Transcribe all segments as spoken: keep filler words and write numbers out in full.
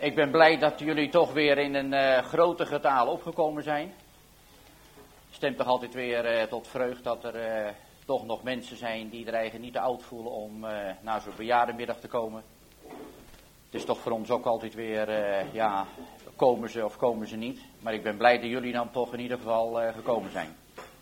Ik ben blij dat jullie toch weer in een uh, grote getal opgekomen zijn. Stemt toch altijd weer uh, tot vreugd dat er uh, toch nog mensen zijn die er eigenlijk niet te oud voelen om uh, naar zo'n bejaardenmiddag te komen. Het is toch voor ons ook altijd weer, uh, ja, komen ze of komen ze niet. Maar ik ben blij dat jullie dan toch in ieder geval uh, gekomen zijn.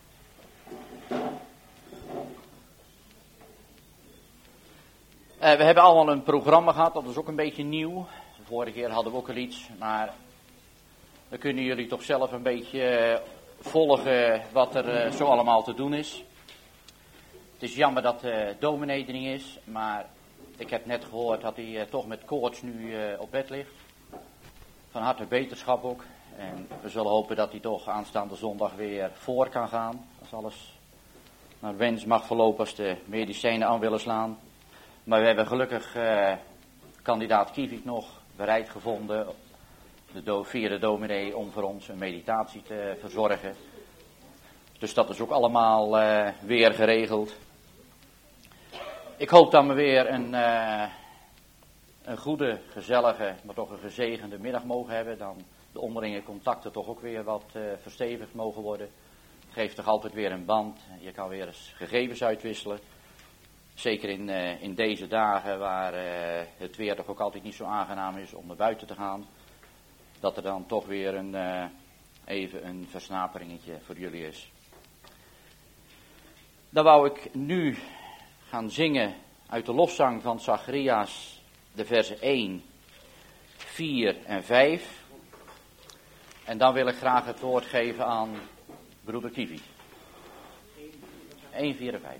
Uh, we hebben allemaal een programma gehad, dat is ook een beetje nieuw. De vorige keer hadden we ook al iets, maar dan kunnen jullie toch zelf een beetje uh, volgen wat er uh, zo allemaal te doen is. Het is jammer dat de uh, dominee er niet is, maar ik heb net gehoord dat hij uh, toch met koorts nu uh, op bed ligt. Van harte beterschap ook. En we zullen hopen dat hij toch aanstaande zondag weer voor kan gaan. Als alles naar wens mag verlopen, als de medicijnen aan willen slaan. Maar we hebben gelukkig uh, kandidaat Kievik nog bereid gevonden, de do, via de dominee, om voor ons een meditatie te verzorgen. Dus dat is ook allemaal uh, weer geregeld. Ik hoop dat we weer een, uh, een goede, gezellige, maar toch een gezegende middag mogen hebben. Dan de onderlinge contacten toch ook weer wat uh, verstevigd mogen worden. Het geeft toch altijd weer een band. Je kan weer eens gegevens uitwisselen. Zeker in, uh, in deze dagen waar uh, het weer toch ook altijd niet zo aangenaam is om naar buiten te gaan. Dat er dan toch weer een, uh, even een versnaperingetje voor jullie is. Dan wou ik nu gaan zingen uit de lofzang van Zacharias, de versen één, vier en vijf. En dan wil ik graag het woord geven aan broeder Kivi. één, vier en vijf.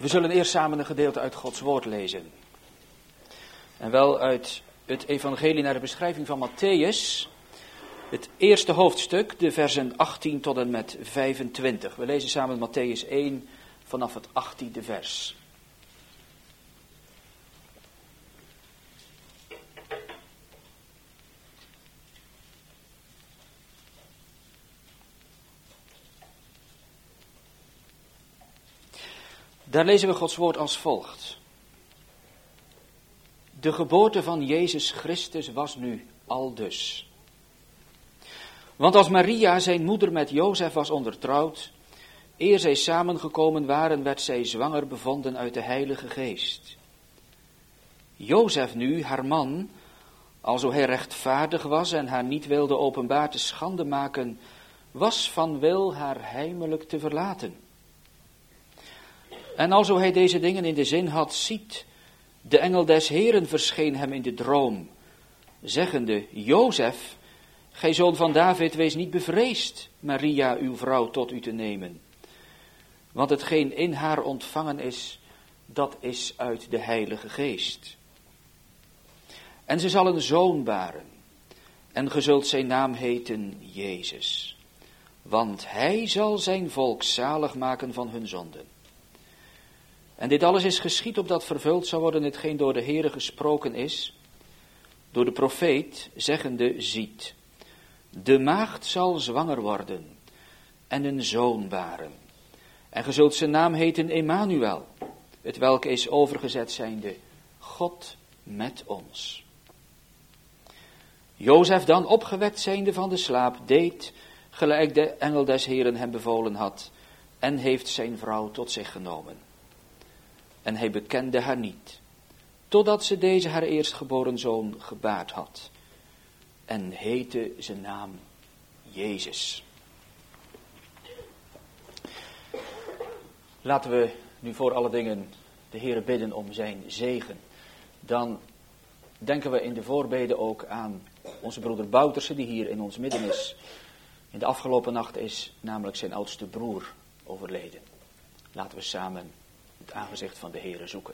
We zullen eerst samen een gedeelte uit Gods woord lezen. En wel uit het evangelie naar de beschrijving van Mattheüs. Het eerste hoofdstuk, de versen achttien tot en met vijfentwintig. We lezen samen Mattheüs één vanaf het achttiende vers. Daar lezen we Gods woord als volgt. De geboorte van Jezus Christus was nu aldus. Want als Maria, zijn moeder, met Jozef was ondertrouwd, eer zij samengekomen waren, werd zij zwanger bevonden uit de Heilige Geest. Jozef nu, haar man, alzo hij rechtvaardig was en haar niet wilde openbaar te schande maken, was van wil haar heimelijk te verlaten. En alzo hij deze dingen in de zin had, ziet, de engel des Heren verscheen hem in de droom, zeggende, Jozef, gij zoon van David, wees niet bevreesd, Maria, uw vrouw, tot u te nemen. Want hetgeen in haar ontvangen is, dat is uit de Heilige Geest. En ze zal een zoon baren, en ge zult zijn naam heten Jezus. Want hij zal zijn volk zalig maken van hun zonden. En dit alles is geschied opdat vervuld zou worden hetgeen door de Heere gesproken is, door de profeet, zeggende, ziet, de maagd zal zwanger worden en een zoon baren. En ge zult zijn naam heten Emmanuel, het welke is overgezet zijnde, God met ons. Jozef dan, opgewekt zijnde van de slaap, deed gelijk de engel des Heren hem bevolen had, en heeft zijn vrouw tot zich genomen. En hij bekende haar niet, totdat ze deze haar eerstgeboren zoon gebaard had. En heette zijn naam Jezus. Laten we nu voor alle dingen de Heere bidden om zijn zegen. Dan denken we in de voorbeden ook aan onze broeder Bouterse, die hier in ons midden is. In de afgelopen nacht is namelijk zijn oudste broer overleden. Laten we samen het aangezicht van de Heere zoeken.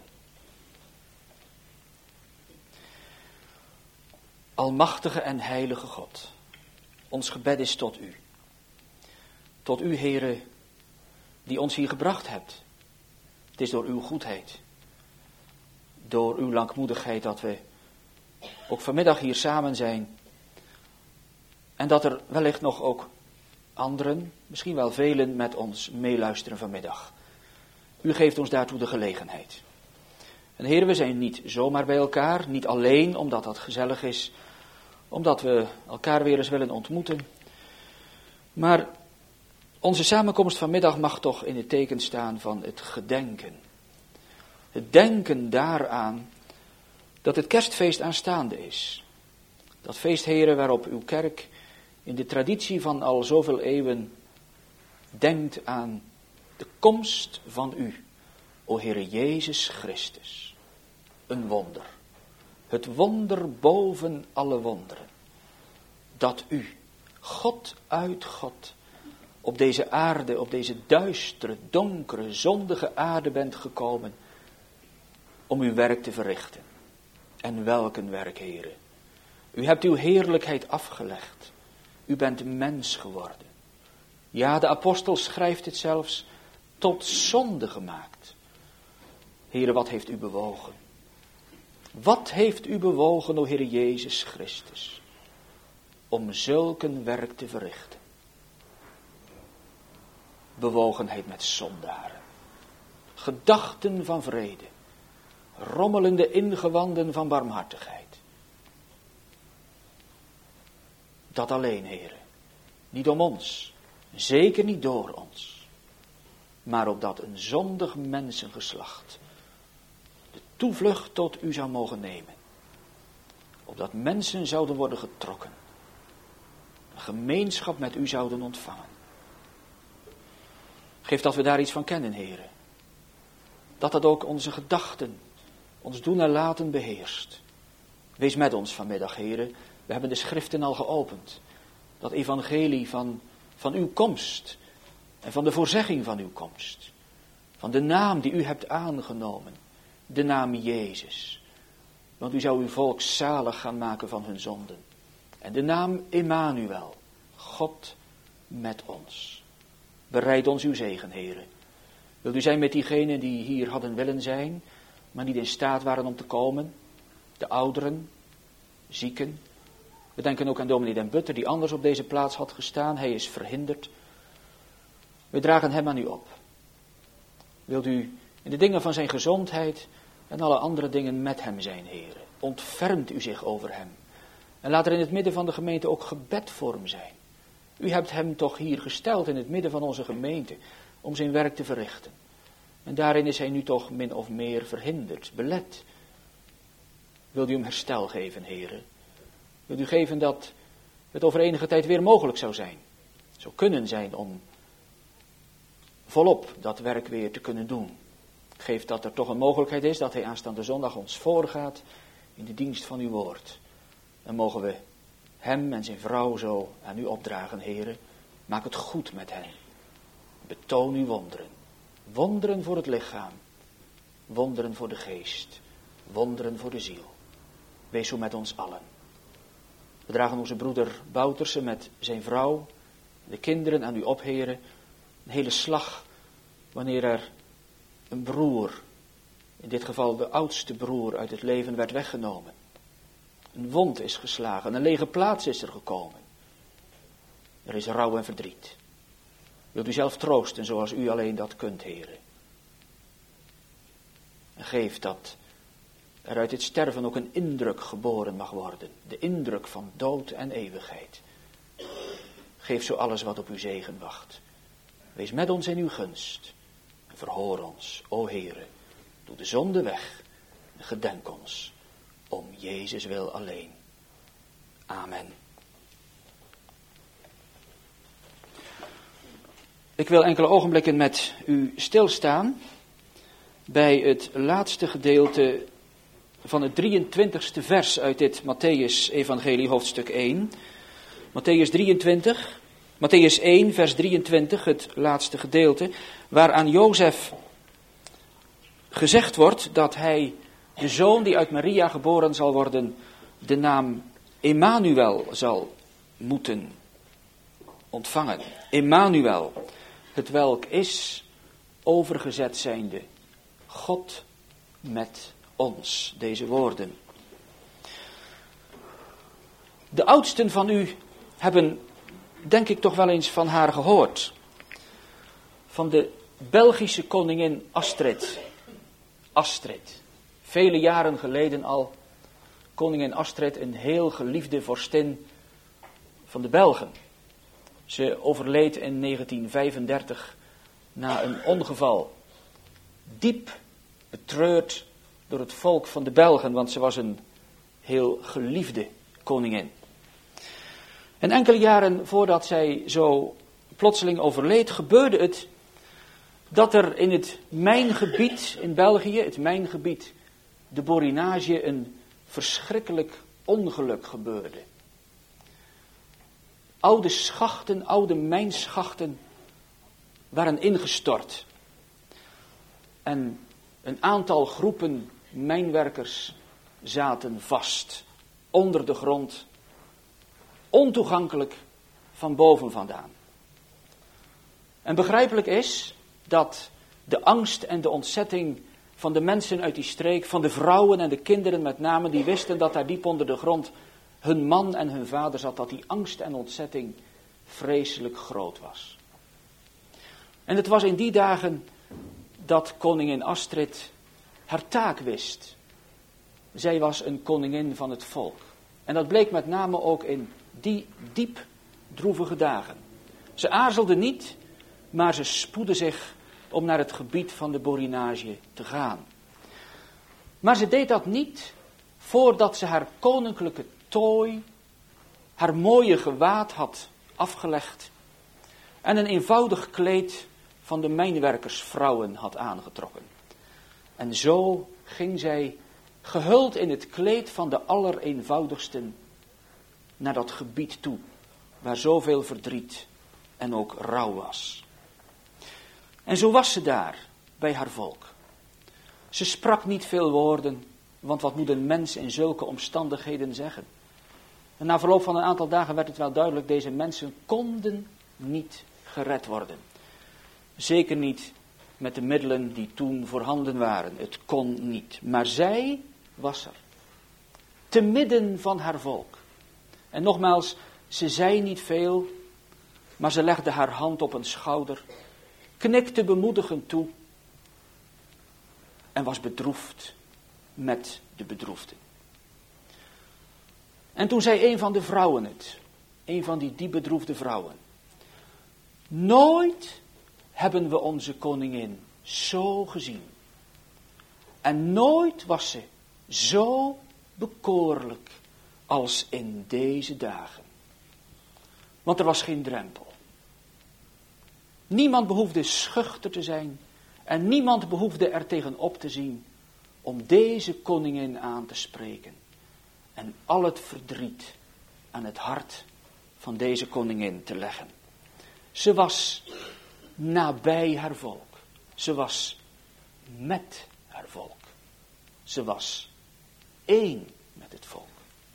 Almachtige en heilige God, ons gebed is tot u. Tot u, Heere, die ons hier gebracht hebt. Het is door uw goedheid, door uw langmoedigheid dat we ook vanmiddag hier samen zijn. En dat er wellicht nog ook anderen, misschien wel velen, met ons meeluisteren vanmiddag. U geeft ons daartoe de gelegenheid. En Heer, we zijn niet zomaar bij elkaar, niet alleen omdat dat gezellig is, omdat we elkaar weer eens willen ontmoeten. Maar onze samenkomst vanmiddag mag toch in het teken staan van het gedenken. Het denken daaraan dat het kerstfeest aanstaande is. Dat feest, Heere, waarop uw kerk in de traditie van al zoveel eeuwen denkt aan de komst van u, o Heere Jezus Christus. Een wonder. Het wonder boven alle wonderen. Dat u, God uit God, op deze aarde, op deze duistere, donkere, zondige aarde bent gekomen om uw werk te verrichten. En welk een werk, Heere. U hebt uw heerlijkheid afgelegd. U bent mens geworden. Ja, de apostel schrijft het zelfs, tot zonde gemaakt. Heere, wat heeft u bewogen? Wat heeft u bewogen, o Heere Jezus Christus, om zulk een werk te verrichten? Bewogenheid met zondaren, gedachten van vrede, rommelende ingewanden van barmhartigheid. Dat alleen, Heere, niet om ons, zeker niet door ons, maar opdat een zondig mensengeslacht de toevlucht tot u zou mogen nemen. Opdat mensen zouden worden getrokken, een gemeenschap met u zouden ontvangen. Geef dat we daar iets van kennen, Heere. Dat dat ook onze gedachten, ons doen en laten beheerst. Wees met ons vanmiddag, Heere. We hebben de schriften al geopend. Dat evangelie van, van uw komst en van de voorzegging van uw komst. van de naam die u hebt aangenomen, de naam Jezus. Want u zou uw volk zalig gaan maken van hun zonden. En de naam Emmanuel, God met ons. Bereid ons uw zegen, Heere. Wilt u zijn met diegenen die hier hadden willen zijn, maar niet in staat waren om te komen? De ouderen, zieken. We denken ook aan dominee Den Butter, die anders op deze plaats had gestaan. Hij is verhinderd. We dragen hem aan u op. Wilt u in de dingen van zijn gezondheid en alle andere dingen met hem zijn, Heere. Ontfermt u zich over hem. En laat er in het midden van de gemeente ook gebed voor hem zijn. U hebt hem toch hier gesteld in het midden van onze gemeente om zijn werk te verrichten. En daarin is hij nu toch min of meer verhinderd, belet. Wilt u hem herstel geven, Heere? Wilt u geven dat het over enige tijd weer mogelijk zou zijn, zou kunnen zijn om volop dat werk weer te kunnen doen. Geef dat er toch een mogelijkheid is dat hij aanstaande zondag ons voorgaat in de dienst van uw woord. Dan mogen we hem en zijn vrouw zo aan u opdragen, Heere. Maak het goed met hen. Betoon uw wonderen. Wonderen voor het lichaam. Wonderen voor de geest. Wonderen voor de ziel. Wees zo met ons allen. We dragen onze broeder Bouterse met zijn vrouw, de kinderen aan u op, Heere. Een hele slag wanneer er een broer, in dit geval de oudste broer, uit het leven werd weggenomen. Een wond is geslagen, een lege plaats is er gekomen. Er is rouw en verdriet. Wilt u zelf troosten zoals u alleen dat kunt, Heere. En geef dat er uit het sterven ook een indruk geboren mag worden. De indruk van dood en eeuwigheid. Geef zo alles wat op uw zegen wacht. Wees met ons in uw gunst. En verhoor ons, o Heere. Doe de zonde weg. En gedenk ons. Om Jezus wil alleen. Amen. Ik wil enkele ogenblikken met u stilstaan bij het laatste gedeelte van het drieëntwintigste vers uit dit Mattheüs-evangelie, hoofdstuk één. Mattheüs drieëntwintig, Mattheüs één, vers drieëntwintig, het laatste gedeelte, waaraan Jozef gezegd wordt dat hij de zoon die uit Maria geboren zal worden, de naam Emmanuel zal moeten ontvangen. Emmanuel, het welk is overgezet zijnde God met ons, deze woorden. De oudsten van u hebben, denk ik, toch wel eens van haar gehoord. Van de Belgische koningin Astrid. Astrid. Vele jaren geleden al. Koningin Astrid, een heel geliefde vorstin van de Belgen. Ze overleed in negentien vijfendertig na een ongeval. Diep betreurd door het volk van de Belgen, want ze was een heel geliefde koningin. En enkele jaren voordat zij zo plotseling overleed, gebeurde het dat er in het mijngebied in België, het mijngebied, de Borinage, een verschrikkelijk ongeluk gebeurde. Oude schachten, oude mijnschachten waren ingestort. En een aantal groepen mijnwerkers zaten vast, onder de grond, ontoegankelijk van boven vandaan. En begrijpelijk is dat de angst en de ontzetting van de mensen uit die streek, van de vrouwen en de kinderen met name, die wisten dat daar diep onder de grond hun man en hun vader zat, dat die angst en ontzetting vreselijk groot was. En het was in die dagen dat koningin Astrid haar taak wist. Zij was een koningin van het volk. En dat bleek met name ook in die diep droevige dagen. Ze aarzelde niet, maar ze spoedde zich om naar het gebied van de Borinage te gaan. Maar ze deed dat niet voordat ze haar koninklijke tooi, haar mooie gewaad had afgelegd en een eenvoudig kleed van de mijnwerkersvrouwen had aangetrokken. En zo ging zij, gehuld in het kleed van de allereenvoudigsten, naar dat gebied toe, waar zoveel verdriet en ook rouw was. En zo was ze daar, bij haar volk. Ze sprak niet veel woorden, want wat moet een mens in zulke omstandigheden zeggen? En na verloop van een aantal dagen werd het wel duidelijk, deze mensen konden niet gered worden. Zeker niet met de middelen die toen voorhanden waren. Het kon niet. Maar zij was er. Te midden van haar volk. En nogmaals, ze zei niet veel, maar ze legde haar hand op een schouder, knikte bemoedigend toe en was bedroefd met de bedroefden. En toen zei een van de vrouwen het, een van die diep bedroefde vrouwen: nooit hebben we onze koningin zo gezien. En nooit was ze zo bekoorlijk als in deze dagen. Want er was geen drempel. Niemand behoefde schuchter te zijn en niemand behoefde er tegenop te zien om deze koningin aan te spreken. En al het verdriet aan het hart van deze koningin te leggen. Ze was nabij haar volk. Ze was met haar volk. Ze was één met het volk.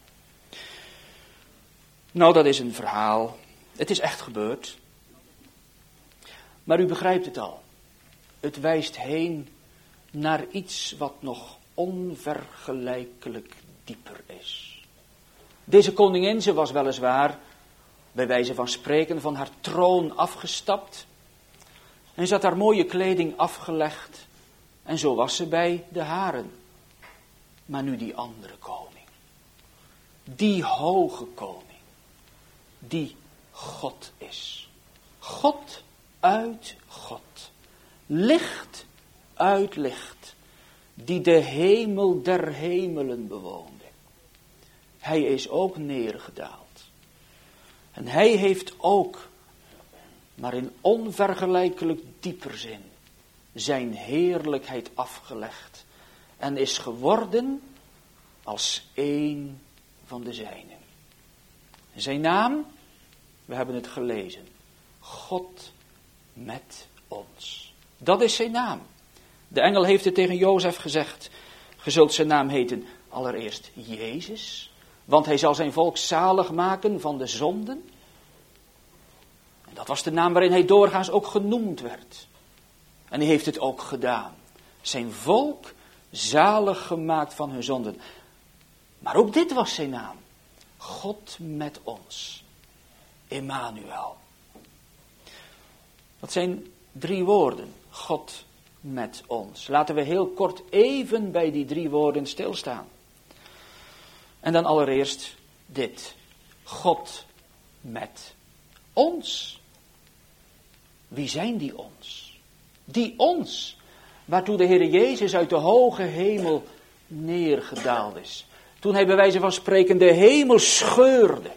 Nou, dat is een verhaal. Het is echt gebeurd. Maar u begrijpt het al. Het wijst heen naar iets wat nog onvergelijkelijk dieper is. Deze koningin, ze was weliswaar, bij wijze van spreken, van haar troon afgestapt. En ze had haar mooie kleding afgelegd. En zo was ze bij de haren. Maar nu die andere koning. Die hoge koning. Die God is. God uit God. Licht uit licht. Die de hemel der hemelen bewoonde. Hij is ook neergedaald. En hij heeft ook, maar in onvergelijkelijk dieper zin, zijn heerlijkheid afgelegd. En is geworden als één van de zijnen. Zijn naam, we hebben het gelezen. God met ons. Dat is zijn naam. De engel heeft het tegen Jozef gezegd. Ge zult zijn naam heten allereerst Jezus. Want hij zal zijn volk zalig maken van de zonden. En dat was de naam waarin hij doorgaans ook genoemd werd. En hij heeft het ook gedaan. Zijn volk zalig gemaakt van hun zonden. Maar ook dit was zijn naam. God met ons. Emmanuel. Dat zijn drie woorden. God met ons. Laten we heel kort even bij die drie woorden stilstaan. En dan allereerst dit. God met ons. Wie zijn die ons? Die ons. Waartoe de Heer Jezus uit de hoge hemel neergedaald is. Toen hij bij wijze van spreken de hemel scheurde.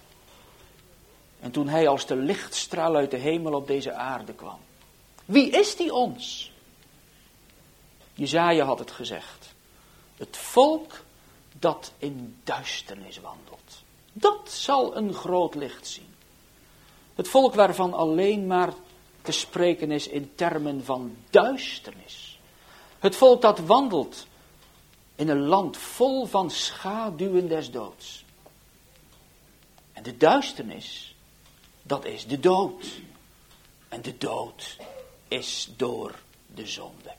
En toen hij als de lichtstraal uit de hemel op deze aarde kwam. Wie is die ons? Jesaja had het gezegd. Het volk dat in duisternis wandelt. Dat zal een groot licht zien. Het volk waarvan alleen maar te spreken is in termen van duisternis. Het volk dat wandelt in een land vol van schaduwen des doods. En de duisternis, dat is de dood. En de dood is door de zonde.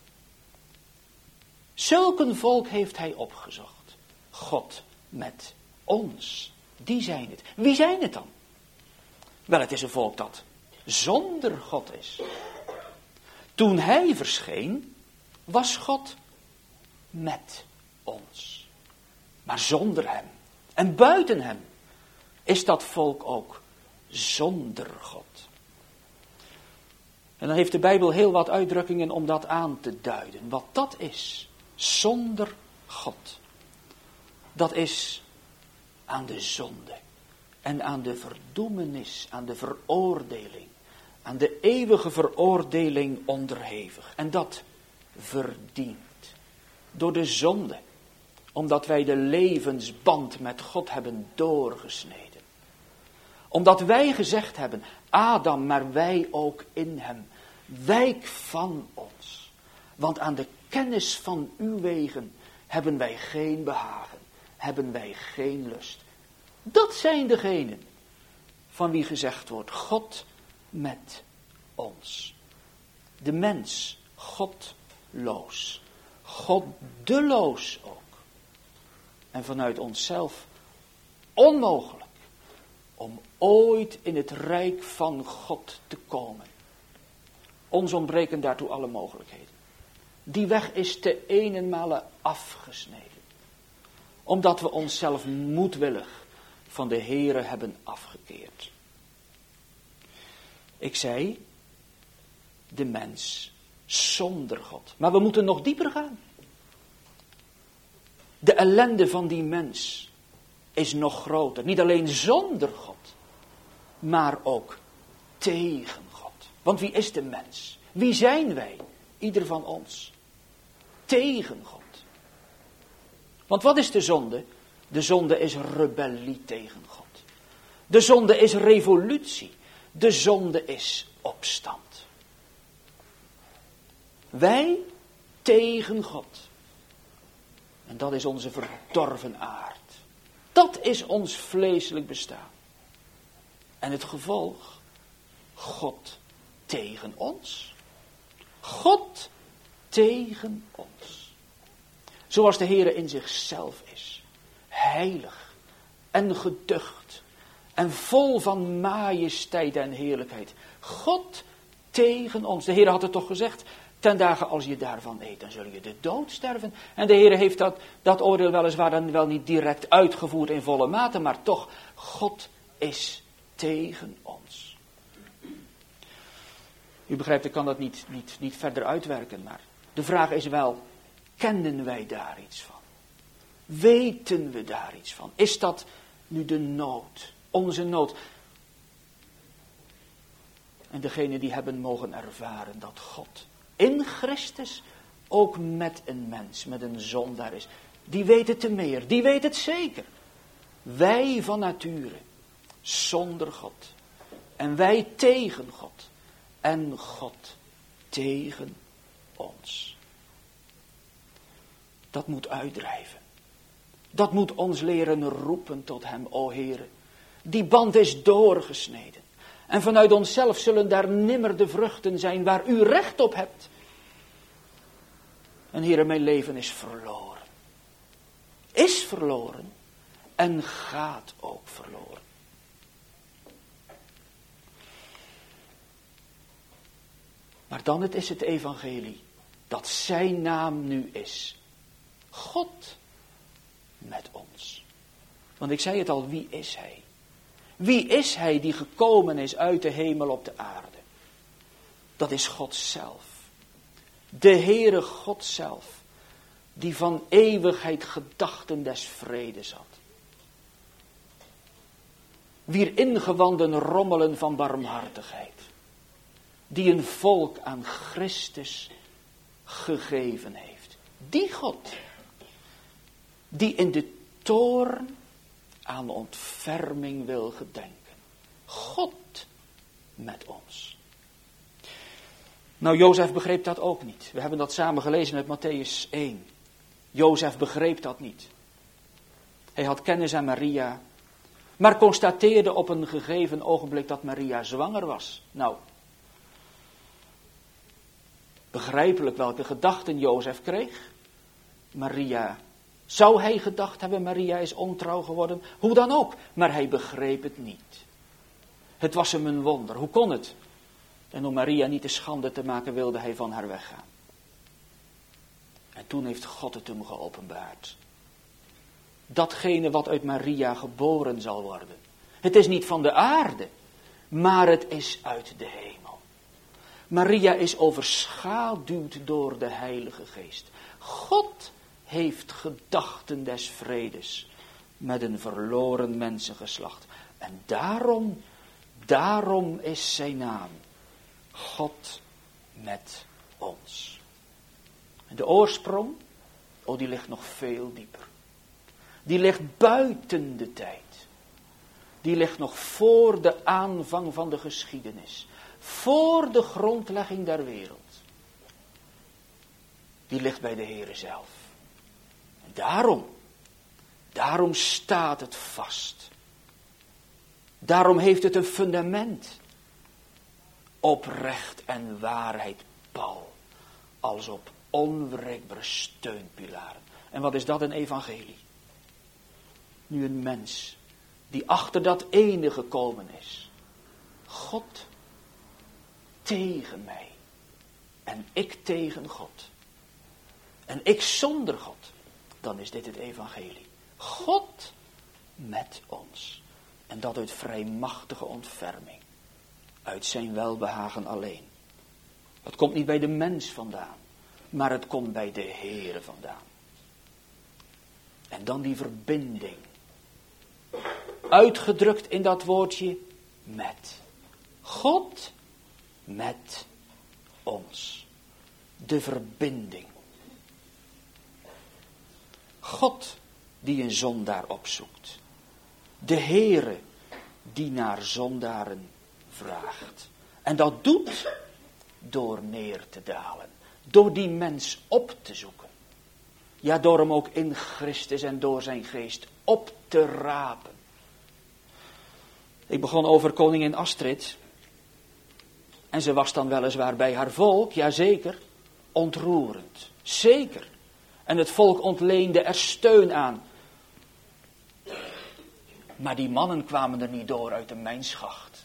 Zulk een volk heeft hij opgezocht. God met ons. Die zijn het. Wie zijn het dan? Wel, het is een volk dat zonder God is. Toen hij verscheen, was God met ons. Maar zonder hem en buiten hem is dat volk ook zonder God. En dan heeft de Bijbel heel wat uitdrukkingen om dat aan te duiden. Wat dat is, zonder God. Dat is aan de zonde en aan de verdoemenis, aan de veroordeling, aan de eeuwige veroordeling onderhevig. En dat verdient door de zonde, omdat wij de levensband met God hebben doorgesneden. Omdat wij gezegd hebben, Adam, maar wij ook in hem, wijk van ons. Want aan de kennis van uw wegen hebben wij geen behagen, hebben wij geen lust. Dat zijn degenen van wie gezegd wordt, God met ons. De mens, godloos. Goddeloos ook. En vanuit onszelf onmogelijk om ooit in het rijk van God te komen. Ons ontbreken daartoe alle mogelijkheden. Die weg is te eenenmale afgesneden. Omdat we onszelf moedwillig van de Heere hebben afgekeerd. Ik zei, de mens zonder God. Maar we moeten nog dieper gaan. De ellende van die mens is nog groter. Niet alleen zonder God, maar ook tegen God. Want wie is de mens? Wie zijn wij? Ieder van ons. Tegen God. Want wat is de zonde? De zonde is rebellie tegen God. De zonde is revolutie. De zonde is opstand. Wij tegen God. En dat is onze verdorven aard. Dat is ons vleeselijk bestaan. En het gevolg, God tegen ons. God tegen ons. Zoals de Heere in zichzelf is. Heilig en geducht. En vol van majesteit en heerlijkheid. God tegen ons. De Heere had het toch gezegd. Ten dagen als je daarvan eet, dan zul je de dood sterven. En de Heere heeft dat, dat oordeel weliswaar dan wel niet direct uitgevoerd in volle mate. Maar toch, God is tegen ons. U begrijpt, ik kan dat niet, niet, niet verder uitwerken. Maar de vraag is wel, kennen wij daar iets van? Weten we daar iets van? Is dat nu de nood? Onze nood? En degene die hebben mogen ervaren dat God in Christus ook met een mens, met een zondaar is. Die weet het te meer, die weet het zeker. Wij van nature, zonder God. En wij tegen God. En God tegen ons. Dat moet uitdrijven. Dat moet ons leren roepen tot hem, o Heere. Die band is doorgesneden. En vanuit onszelf zullen daar nimmer de vruchten zijn waar u recht op hebt. En Heere, mijn leven is verloren. Is verloren. En gaat ook verloren. Maar dan het is het evangelie. Dat zijn naam nu is. God met ons. Want ik zei het al, wie is hij? Wie is hij die gekomen is uit de hemel op de aarde? Dat is God zelf. De Heere God zelf. Die van eeuwigheid gedachten des vredes had. Wier ingewanden rommelen van barmhartigheid. Die een volk aan Christus gegeven heeft. Die God. Die in de toorn aan ontferming wil gedenken. God met ons. Nou, Jozef begreep dat ook niet. We hebben dat samen gelezen uit Mattheüs één. Jozef begreep dat niet. Hij had kennis aan Maria, maar constateerde op een gegeven ogenblik dat Maria zwanger was. Nou, begrijpelijk welke gedachten Jozef kreeg. Maria, zou hij gedacht hebben, Maria is ontrouw geworden? Hoe dan ook, maar hij begreep het niet. Het was hem een wonder, hoe kon het? En om Maria niet te schande te maken, wilde hij van haar weggaan. En toen heeft God het hem geopenbaard. Datgene wat uit Maria geboren zal worden. Het is niet van de aarde, maar het is uit de hemel. Maria is overschaduwd door de Heilige Geest. God heeft gedachten des vredes met een verloren mensengeslacht. En daarom, daarom is zijn naam God met ons. En de oorsprong, oh die ligt nog veel dieper. Die ligt buiten de tijd. Die ligt nog voor de aanvang van de geschiedenis. voor de grondlegging der wereld. Die ligt bij de Heere zelf. En daarom, daarom staat het vast. Daarom heeft het een fundament. Op recht en waarheid pal. Als op onwrikbare steunpilaren. En wat is dat, een evangelie? Nu een mens die achter dat ene gekomen is. God tegen mij. En ik tegen God. En ik zonder God. Dan is dit het evangelie. God met ons. En dat uit vrijmachtige ontferming. Uit zijn welbehagen alleen. Het komt niet bij de mens vandaan. Maar het komt bij de Heere vandaan. En dan die verbinding. Uitgedrukt in dat woordje met. God met ons. De verbinding. God die een zondaar opzoekt. De Heere die naar zondaren vraagt. En dat doet door neer te dalen. Door die mens op te zoeken. Ja, door hem ook in Christus en door zijn geest op te rapen. Ik begon over koningin Astrid. En ze was dan weliswaar bij haar volk, jazeker, ontroerend. Zeker. En het volk ontleende er steun aan. Maar die mannen kwamen er niet door uit de mijnschacht.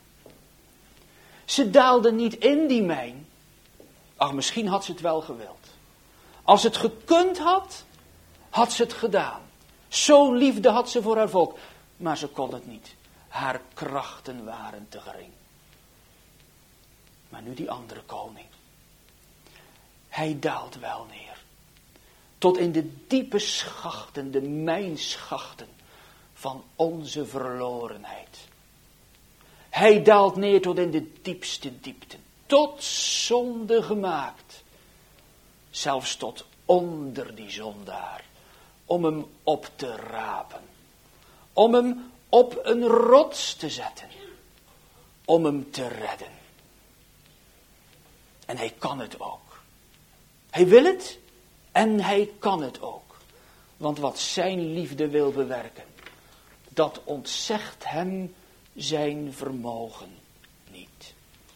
Ze daalden niet in die mijn. Ach, misschien had ze het wel gewild. Als het gekund had, had ze het gedaan. Zo'n liefde had ze voor haar volk. Maar ze kon het niet. Haar krachten waren te gering. Maar nu die andere koning. Hij daalt wel neer. Tot in de diepe schachten, de mijnschachten van onze verlorenheid. Hij daalt neer tot in de diepste diepten. Tot zonde gemaakt. Zelfs tot onder die zondaar. Om hem op te rapen. Om hem op een rots te zetten. Om hem te redden. En hij kan het ook. Hij wil het. En hij kan het ook. Want wat zijn liefde wil bewerken. Dat ontzegt hem zijn vermogen niet.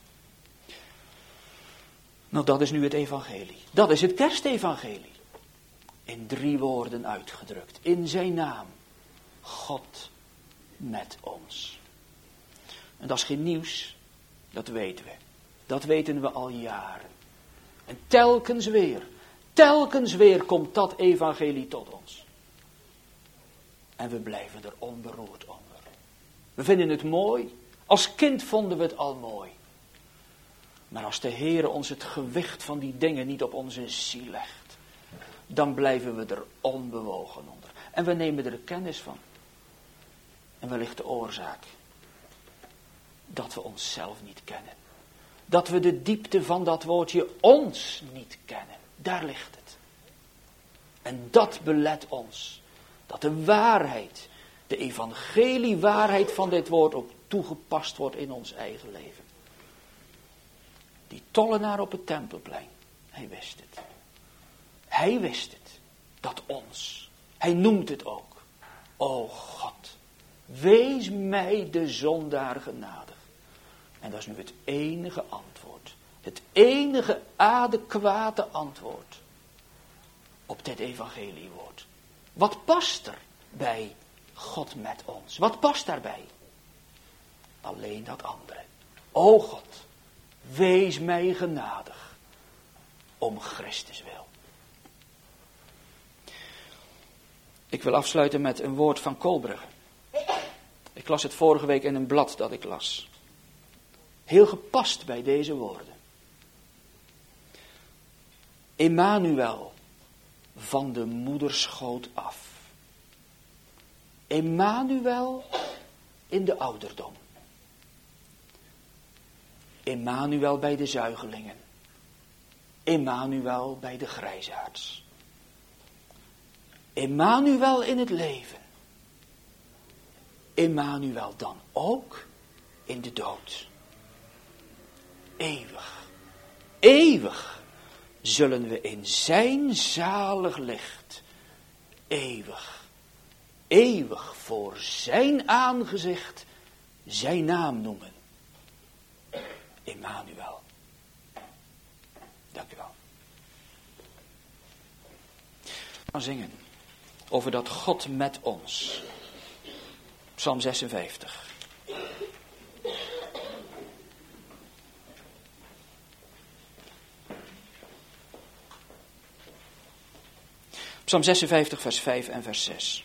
Nou, dat is nu het evangelie. Dat is het kerstevangelie. In drie woorden uitgedrukt. In zijn naam. God met ons. En dat is geen nieuws. Dat weten we. Dat weten we al jaren. En telkens weer. Telkens weer komt dat evangelie tot ons. En we blijven er onberoerd onder. We vinden het mooi. Als kind vonden we het al mooi. Maar als de Heer ons het gewicht van die dingen niet op onze ziel legt, dan blijven we er onbewogen onder. En we nemen er kennis van. En wellicht de oorzaak. Dat we onszelf niet kennen. Dat we de diepte van dat woordje ons niet kennen. Daar ligt het. En dat belet ons. Dat de waarheid, de evangeliewaarheid van dit woord ook toegepast wordt in ons eigen leven. Die tollenaar op het Tempelplein, hij wist het. Hij wist het. Dat ons. Hij noemt het ook. O God, wees mij de zondaar genadig. En dat is nu het enige antwoord. Het enige adequate antwoord op dit evangeliewoord. Wat past er bij God met ons? Wat past daarbij? Alleen dat andere. O God, wees mij genadig om Christus wil. Ik wil afsluiten met een woord van Koolbrugge. Ik las het vorige week in een blad dat ik las. Heel gepast bij deze woorden. Emmanuel van de moederschoot af. Emmanuel in de ouderdom. Emmanuel bij de zuigelingen. Emmanuel bij de grijsaards. Emmanuel in het leven. Emmanuel dan ook in de dood. eeuwig, eeuwig zullen we in zijn zalig licht, eeuwig, eeuwig voor zijn aangezicht zijn naam noemen. Immanuel. Dank u wel. We gaan zingen over dat God met ons. Psalm zesenvijftig. Psalm zesenvijftig, vers vijf en vers zes.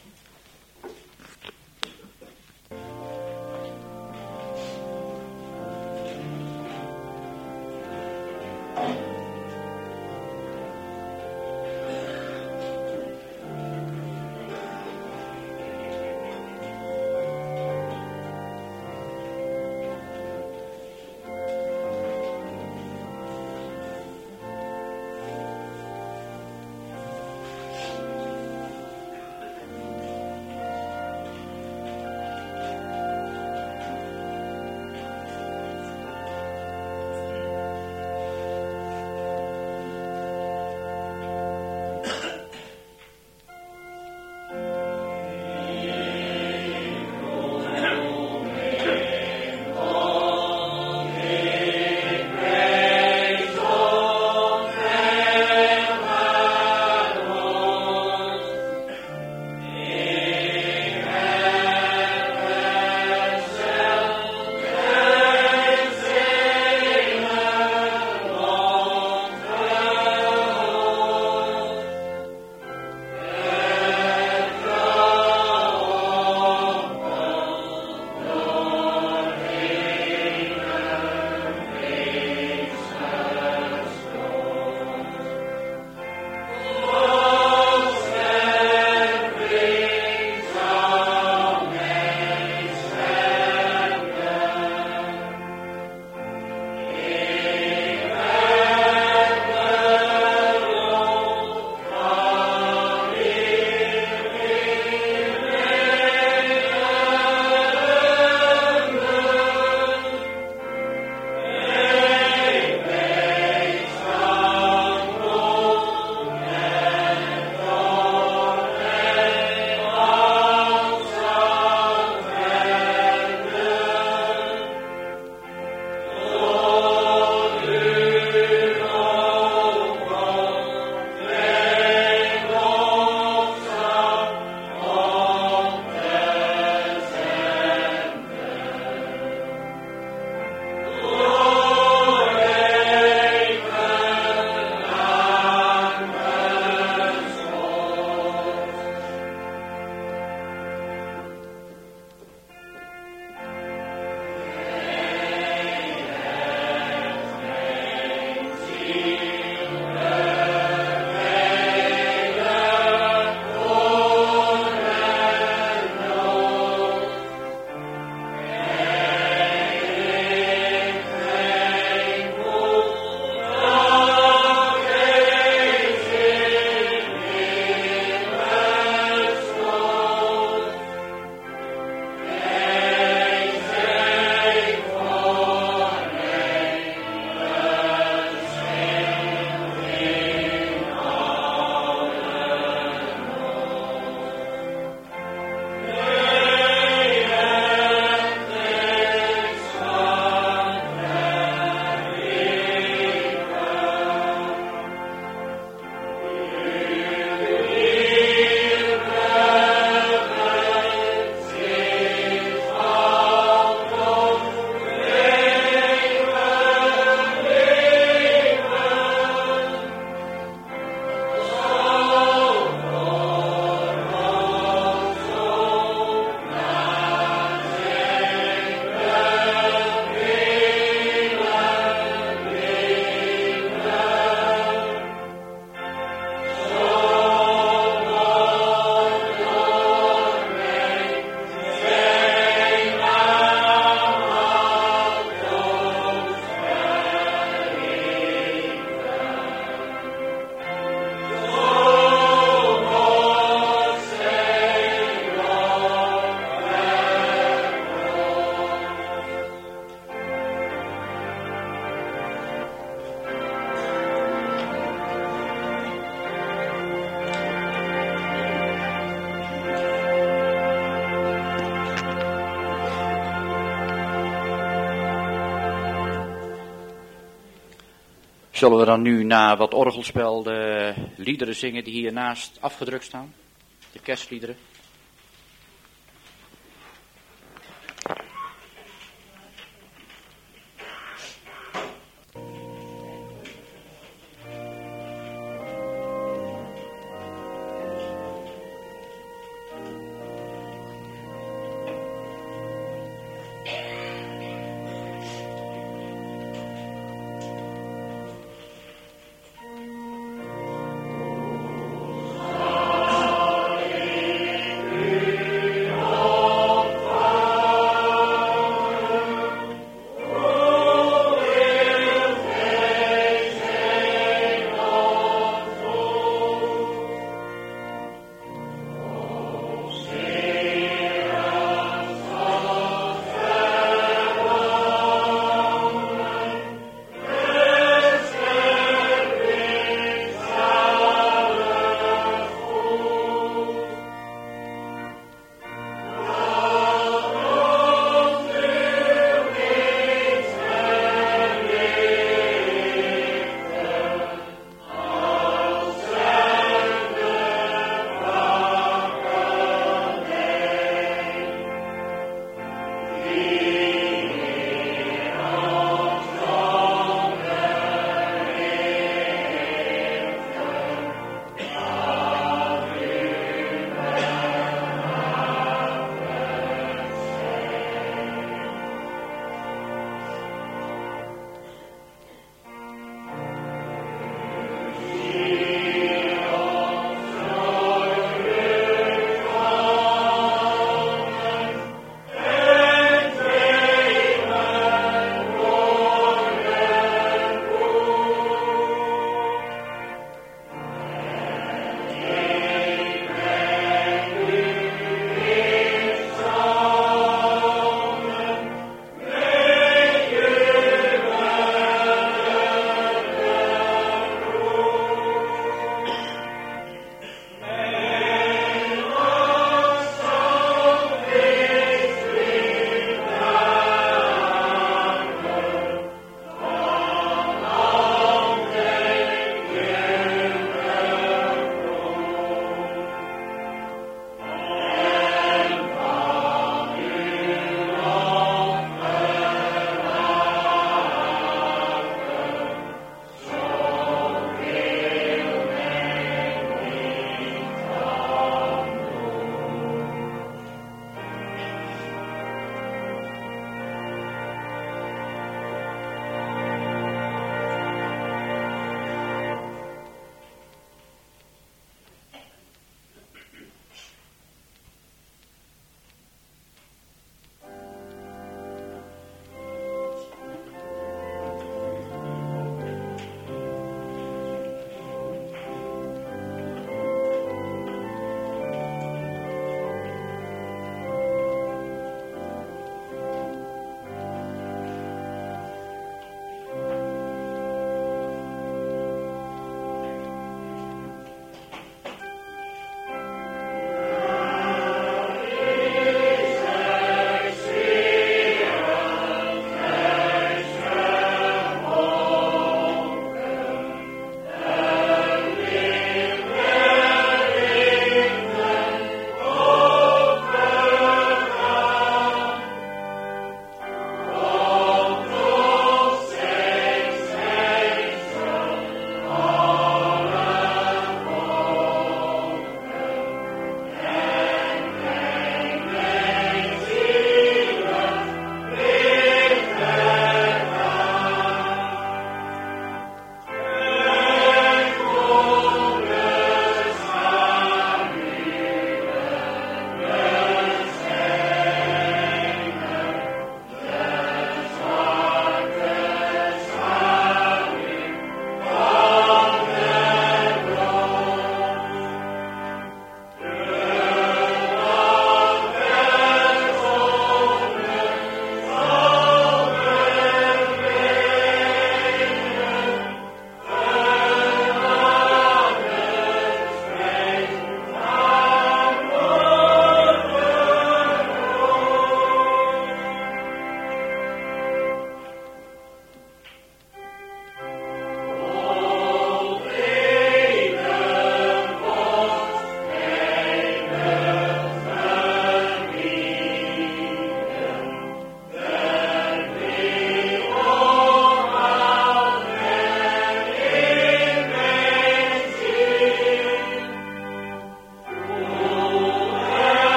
Zullen we dan nu na wat orgelspel de liederen zingen die hiernaast afgedrukt staan? De kerstliederen.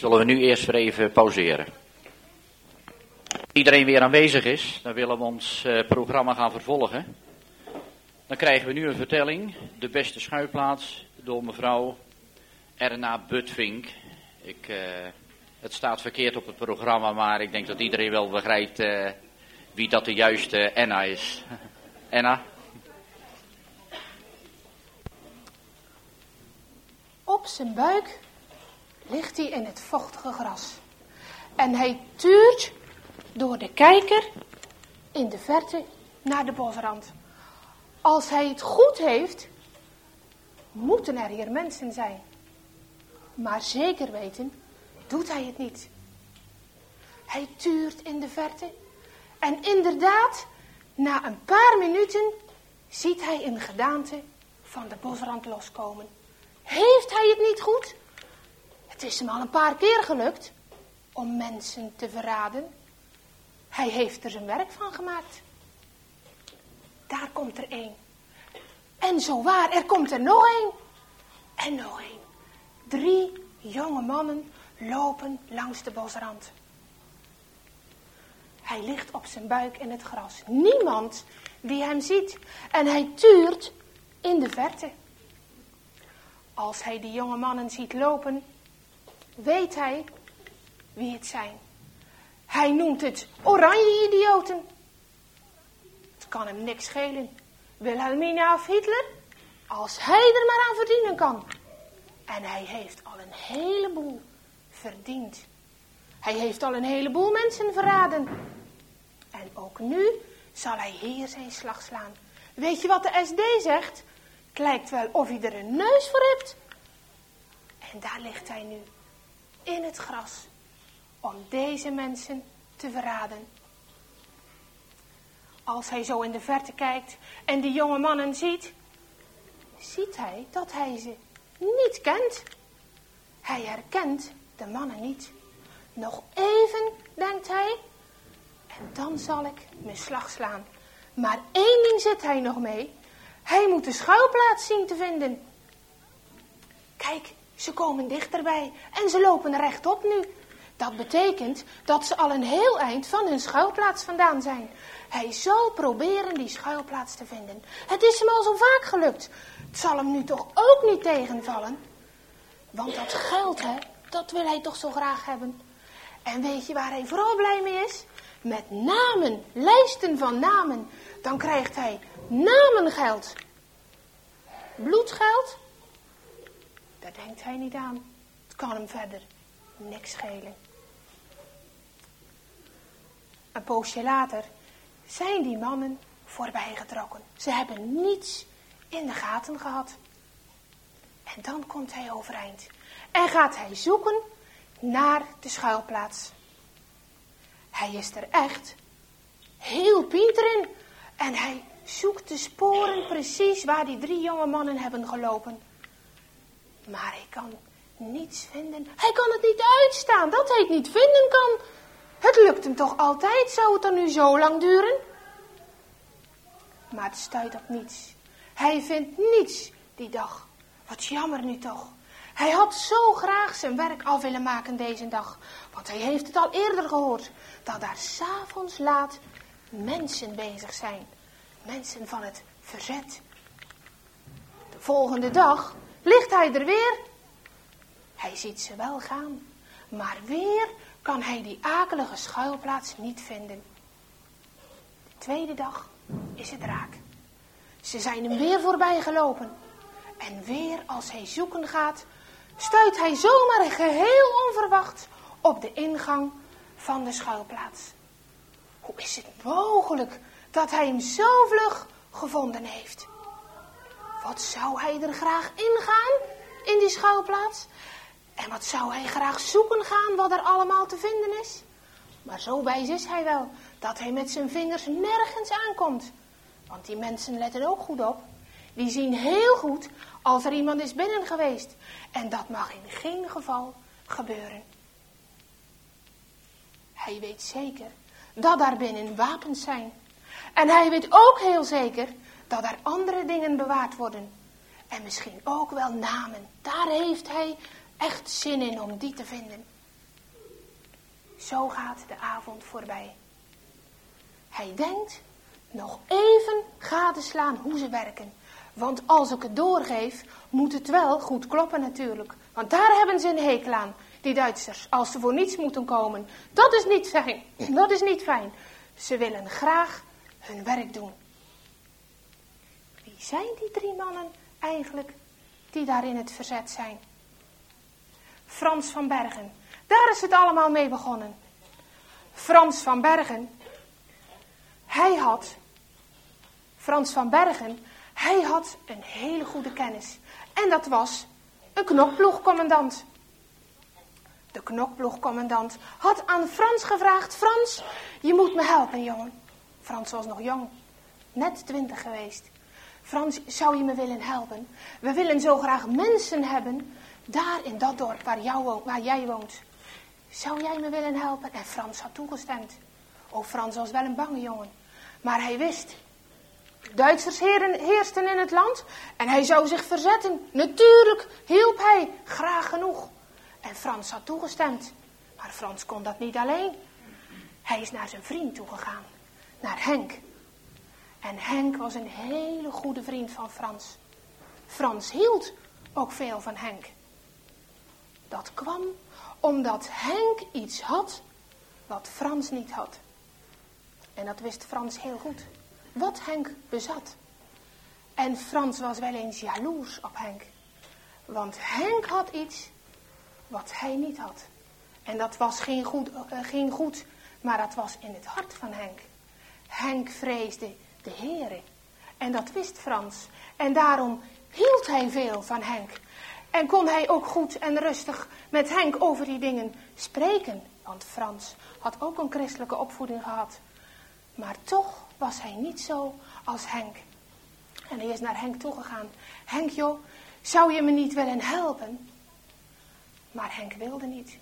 Zullen we nu eerst weer even pauzeren. Iedereen weer aanwezig is, dan willen we ons uh, programma gaan vervolgen. Dan krijgen we nu een vertelling, de beste schuilplaats, door mevrouw Erna Butvink. Ik, uh, het staat verkeerd op het programma, maar ik denk dat iedereen wel begrijpt uh, wie dat de juiste Enna is. Enna? Op zijn buik ligt hij in het vochtige gras. En hij tuurt door de kijker in de verte naar de bosrand. Als hij het goed heeft, moeten er hier mensen zijn. Maar zeker weten doet hij het niet. Hij tuurt in de verte en inderdaad, na een paar minuten ziet hij een gedaante van de bosrand loskomen. Heeft hij het niet goed? Het is hem al een paar keer gelukt om mensen te verraden. Hij heeft er zijn werk van gemaakt. Daar komt er één. En zo waar, er komt er nog één. En nog één. Drie jonge mannen lopen langs de bosrand. Hij ligt op zijn buik in het gras. Niemand die hem ziet. En hij tuurt in de verte. Als hij die jonge mannen ziet lopen, weet hij wie het zijn. Hij noemt het oranje idioten. Het kan hem niks schelen. Wilhelmina of Hitler, als hij er maar aan verdienen kan. En hij heeft al een heleboel verdiend. Hij heeft al een heleboel mensen verraden. En ook nu zal hij hier zijn slag slaan. Weet je wat de S D zegt? Het lijkt wel of hij er een neus voor hebt. En daar ligt hij nu, in het gras, om deze mensen te verraden. Als hij zo in de verte kijkt en die jonge mannen ziet, ziet hij dat hij ze niet kent. Hij herkent de mannen niet. Nog even, denkt hij, en dan zal ik mijn slag slaan. Maar één ding zit hij nog mee. Hij moet de schuilplaats zien te vinden. Kijk, ze komen dichterbij en ze lopen rechtop nu. Dat betekent dat ze al een heel eind van hun schuilplaats vandaan zijn. Hij zal proberen die schuilplaats te vinden. Het is hem al zo vaak gelukt. Het zal hem nu toch ook niet tegenvallen. Want dat geld, hè, dat wil hij toch zo graag hebben. En weet je waar hij vooral blij mee is? Met namen, lijsten van namen. Dan krijgt hij namengeld. Bloedgeld? Daar denkt hij niet aan. Het kan hem verder niks schelen. Een poosje later zijn die mannen voorbijgetrokken. Ze hebben niets in de gaten gehad. En dan komt hij overeind. En gaat hij zoeken naar de schuilplaats. Hij is er echt heel pinter in. En hij zoekt de sporen precies waar die drie jonge mannen hebben gelopen. Maar hij kan niets vinden. Hij kan het niet uitstaan dat hij het niet vinden kan. Het lukt hem toch altijd, zou het dan nu zo lang duren? Maar het stuit op niets. Hij vindt niets die dag. Wat jammer nu toch. Hij had zo graag zijn werk af willen maken deze dag. Want hij heeft het al eerder gehoord. Dat daar 's avonds laat mensen bezig zijn. Mensen van het verzet. De volgende dag ligt hij er weer. Hij ziet ze wel gaan. Maar weer kan hij die akelige schuilplaats niet vinden. De tweede dag is het raak. Ze zijn hem weer voorbij gelopen. En weer als hij zoeken gaat, stuit hij zomaar geheel onverwacht op de ingang van de schuilplaats. Hoe is het mogelijk dat hij hem zo vlug gevonden heeft? Wat zou hij er graag ingaan in die schuilplaats? En wat zou hij graag zoeken gaan wat er allemaal te vinden is? Maar zo wijs is hij wel, dat hij met zijn vingers nergens aankomt. Want die mensen letten ook goed op. Die zien heel goed als er iemand is binnen geweest. En dat mag in geen geval gebeuren. Hij weet zeker dat daar binnen wapens zijn. En hij weet ook heel zeker dat er andere dingen bewaard worden. En misschien ook wel namen. Daar heeft hij echt zin in om die te vinden. Zo gaat de avond voorbij. Hij denkt nog even gadeslaan hoe ze werken. Want als ik het doorgeef, moet het wel goed kloppen natuurlijk. Want daar hebben ze een hekel aan, die Duitsers, als ze voor niets moeten komen. Dat is niet fijn. Dat is niet fijn. Ze willen graag hun werk doen. Wie zijn die drie mannen eigenlijk die daar in het verzet zijn? Frans van Bergen. Daar is het allemaal mee begonnen. Frans van Bergen. Hij had... Frans van Bergen... Hij had een hele goede kennis. En dat was een knokploegcommandant. De knokploegcommandant had aan Frans gevraagd: Frans, je moet me helpen, jongen. Frans was nog jong. Net twintig geweest. Frans, zou je me willen helpen? We willen zo graag mensen hebben daar in dat dorp waar, jou woont, waar jij woont. Zou jij me willen helpen? En Frans had toegestemd. Oh, Frans was wel een bange jongen. Maar hij wist... Duitsers heersten in het land en hij zou zich verzetten. Natuurlijk hielp hij graag genoeg. En Frans had toegestemd. Maar Frans kon dat niet alleen. Hij is naar zijn vriend toegegaan. Naar Henk. En Henk was een hele goede vriend van Frans. Frans hield ook veel van Henk. Dat kwam omdat Henk iets had wat Frans niet had. En dat wist Frans heel goed. Wat Henk bezat. En Frans was wel eens jaloers op Henk. Want Henk had iets wat hij niet had. En dat was geen goed, uh, geen goed, maar dat was in het hart van Henk. Henk vreesde de Heere. En dat wist Frans. En daarom hield hij veel van Henk. En kon hij ook goed en rustig met Henk over die dingen spreken. Want Frans had ook een christelijke opvoeding gehad. Maar toch was hij niet zo als Henk. En hij is naar Henk toegegaan. Henk, joh, zou je me niet willen helpen? Maar Henk wilde niet.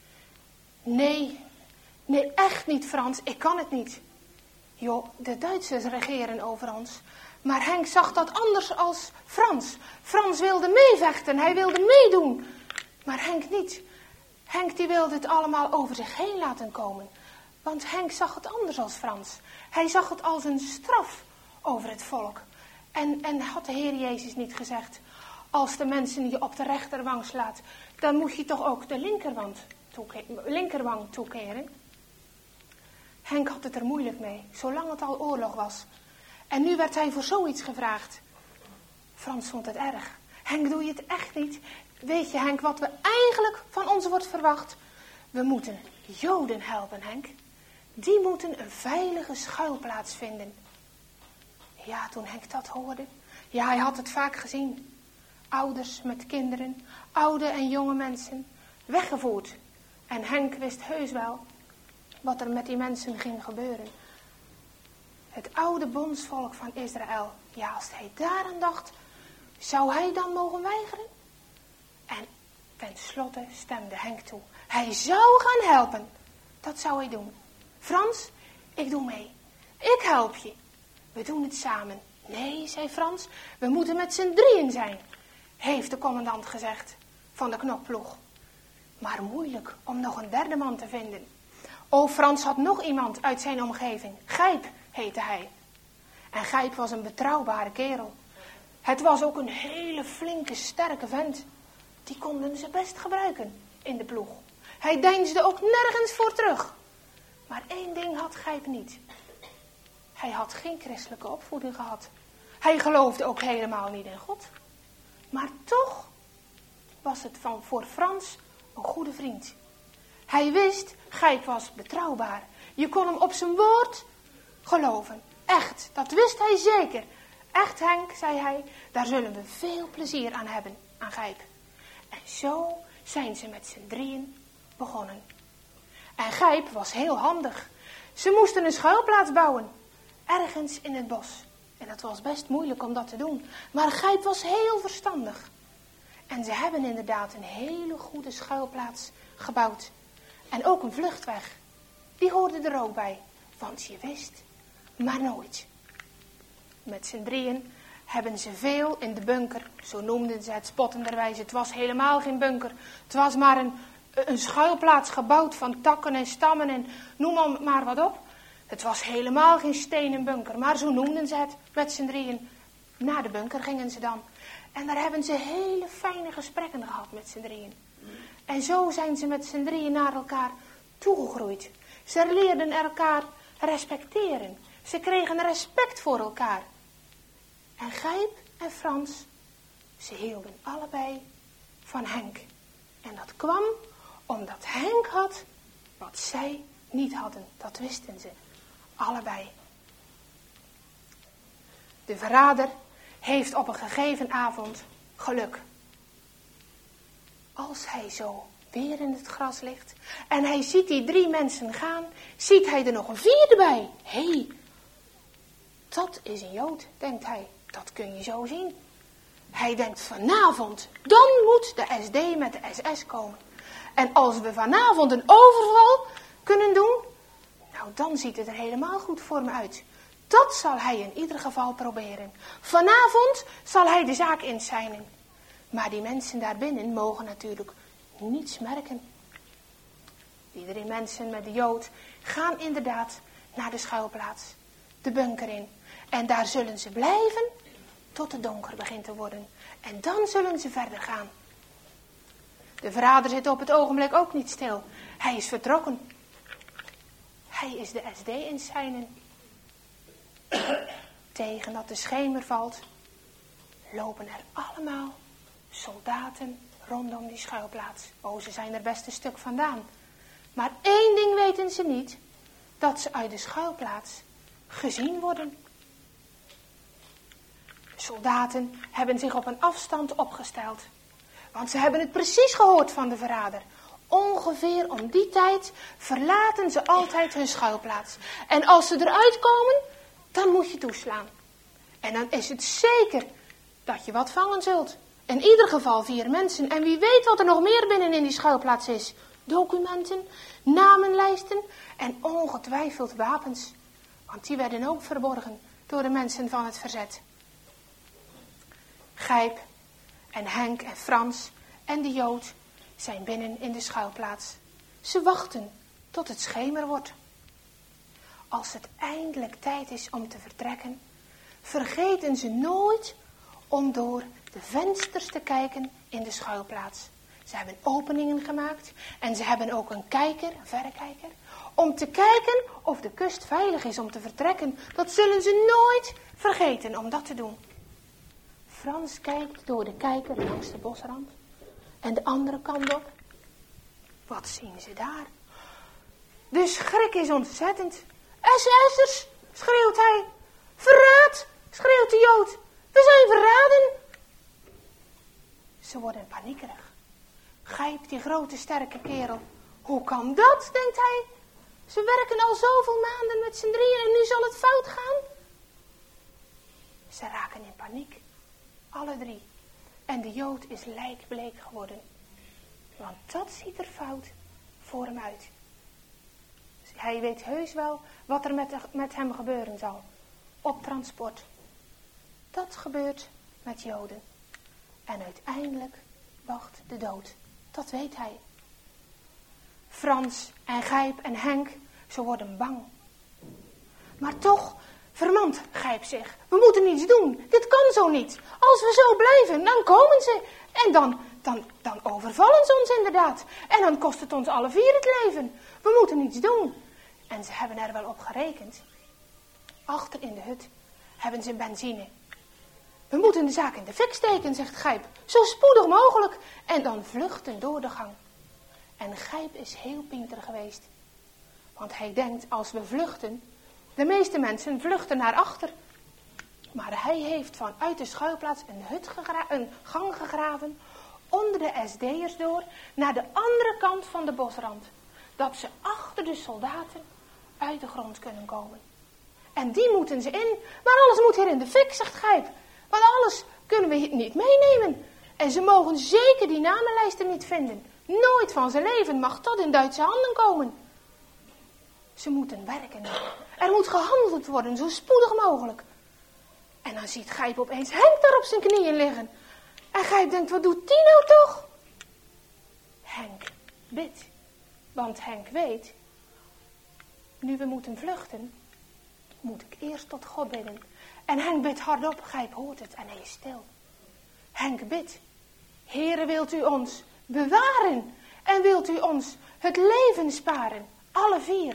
Nee, nee, echt niet, Frans, ik kan het niet. Joh, de Duitsers regeren over ons. Maar Henk zag dat anders als Frans. Frans wilde meevechten, hij wilde meedoen. Maar Henk niet. Henk die wilde het allemaal over zich heen laten komen. Want Henk zag het anders als Frans. Hij zag het als een straf over het volk. En, en had de Heer Jezus niet gezegd: als de mensen je op de rechterwang slaat, dan moet je toch ook de linkerwang, toeke- linkerwang toekeren. Henk had het er moeilijk mee, zolang het al oorlog was. En nu werd hij voor zoiets gevraagd. Frans vond het erg. Henk, doe je het echt niet? Weet je, Henk, wat we eigenlijk van ons wordt verwacht? We moeten Joden helpen, Henk. Die moeten een veilige schuilplaats vinden. Ja, toen Henk dat hoorde. Ja, hij had het vaak gezien. Ouders met kinderen, oude en jonge mensen, weggevoerd. En Henk wist heus wel wat er met die mensen ging gebeuren. Het oude bondsvolk van Israël. Ja, als hij daaraan dacht, zou hij dan mogen weigeren? En tenslotte stemde Henk toe. Hij zou gaan helpen. Dat zou hij doen. Frans, ik doe mee. Ik help je. We doen het samen. Nee, zei Frans, we moeten met z'n drieën zijn, heeft de commandant gezegd van de knopploeg. Maar moeilijk om nog een derde man te vinden. O, Frans had nog iemand uit zijn omgeving. Gijp heette hij. En Gijp was een betrouwbare kerel. Het was ook een hele flinke, sterke vent. Die konden ze best gebruiken in de ploeg. Hij deinsde ook nergens voor terug. Maar één ding had Gijp niet. Hij had geen christelijke opvoeding gehad. Hij geloofde ook helemaal niet in God. Maar toch was het van voor Frans een goede vriend. Hij wist, Gijp was betrouwbaar. Je kon hem op zijn woord geloven. Echt, dat wist hij zeker. Echt, Henk, zei hij, daar zullen we veel plezier aan hebben, aan Gijp. En zo zijn ze met z'n drieën begonnen. En Gijp was heel handig. Ze moesten een schuilplaats bouwen, ergens in het bos. En dat was best moeilijk om dat te doen. Maar Gijp was heel verstandig. En ze hebben inderdaad een hele goede schuilplaats gebouwd. En ook een vluchtweg. Die hoorde er ook bij. Want je wist maar nooit. Met z'n drieën hebben ze veel in de bunker. Zo noemden ze het spottenderwijs. Het was helemaal geen bunker. Het was maar een, een schuilplaats gebouwd van takken en stammen en noem maar wat op. Het was helemaal geen stenen bunker, maar zo noemden ze het met z'n drieën. Naar de bunker gingen ze dan. En daar hebben ze hele fijne gesprekken gehad met z'n drieën. En zo zijn ze met z'n drieën naar elkaar toegegroeid. Ze leerden elkaar respecteren. Ze kregen respect voor elkaar. En Gijp en Frans, ze hielden allebei van Henk. En dat kwam omdat Henk had wat zij niet hadden. Dat wisten ze. Allebei. De verrader heeft op een gegeven avond geluk. Als hij zo weer in het gras ligt en hij ziet die drie mensen gaan, ziet hij er nog een vierde bij. Hé, hey, dat is een Jood, denkt hij. Dat kun je zo zien. Hij denkt vanavond, dan moet de S D met de S S komen. En als we vanavond een overval kunnen doen, nou dan ziet het er helemaal goed voor me uit. Dat zal hij in ieder geval proberen. Vanavond zal hij de zaak inzijnen. Maar die mensen daarbinnen mogen natuurlijk niets merken. Die drie mensen met de Jood gaan inderdaad naar de schuilplaats, de bunker in. En daar zullen ze blijven tot het donker begint te worden. En dan zullen ze verder gaan. De verrader zit op het ogenblik ook niet stil. Hij is vertrokken. Hij is de S D inzijnen. Tegen dat de schemer valt, lopen er allemaal soldaten rondom die schuilplaats. Oh, ze zijn er best een stuk vandaan. Maar één ding weten ze niet, dat ze uit de schuilplaats gezien worden. De soldaten hebben zich op een afstand opgesteld, want ze hebben het precies gehoord van de verrader. Ongeveer om die tijd verlaten ze altijd hun schuilplaats. En als ze eruit komen, dan moet je toeslaan. En dan is het zeker dat je wat vangen zult. In ieder geval vier mensen. En wie weet wat er nog meer binnen in die schuilplaats is. Documenten, namenlijsten en ongetwijfeld wapens. Want die werden ook verborgen door de mensen van het verzet. Gijp en Henk en Frans en de Jood zijn binnen in de schuilplaats. Ze wachten tot het schemer wordt. Als het eindelijk tijd is om te vertrekken, vergeten ze nooit om door de vensters te kijken in de schuilplaats. Ze hebben openingen gemaakt en ze hebben ook een kijker, een verrekijker, om te kijken of de kust veilig is om te vertrekken. Dat zullen ze nooit vergeten om dat te doen. Frans kijkt door de kijker langs de bosrand en de andere kant op. Wat zien ze daar? De schrik is ontzettend. S S'ers, schreeuwt hij. Verraad, schreeuwt de Jood. We zijn verraden. Ze worden paniekerig. Gijp, die grote sterke kerel. Hoe kan dat, denkt hij. Ze werken al zoveel maanden met z'n drieën en nu zal het fout gaan. Ze raken in paniek. Alle drie. En de Jood is lijkbleek geworden. Want dat ziet er fout voor hem uit. Hij weet heus wel wat er met, met hem gebeuren zal. Op transport. Dat gebeurt met Joden. En uiteindelijk wacht de dood. Dat weet hij. Frans en Gijp en Henk, ze worden bang. Maar toch vermant Gijp zich. We moeten iets doen. Dit kan zo niet. Als we zo blijven, dan komen ze. En dan, dan, dan overvallen ze ons inderdaad. En dan kost het ons alle vier het leven. We moeten iets doen. En ze hebben er wel op gerekend. Achter in de hut hebben ze benzine. We moeten de zaak in de fik steken, zegt Gijp. Zo spoedig mogelijk. En dan vluchten door de gang. En Gijp is heel pinter geweest. Want hij denkt, als we vluchten, de meeste mensen vluchten naar achter. Maar hij heeft vanuit de schuilplaats een, hut gegra- een gang gegraven, onder de S D'ers door, naar de andere kant van de bosrand. Dat ze achter de soldaten uit de grond kunnen komen. En die moeten ze in, maar alles moet hier in de fik, zegt Gijp. Want alles kunnen we hier niet meenemen. En ze mogen zeker die namenlijsten niet vinden. Nooit van zijn leven mag dat in Duitse handen komen. Ze moeten werken. Er moet gehandeld worden, zo spoedig mogelijk. En dan ziet Gijp opeens Henk daar op zijn knieën liggen. En Gijp denkt, wat doet die nou toch? Henk, bid. Want Henk weet, nu we moeten vluchten, moet ik eerst tot God bidden. En Henk bidt hardop, Gijp hoort het en hij is stil. Henk bidt, Heere, wilt u ons bewaren en wilt u ons het leven sparen, alle vier.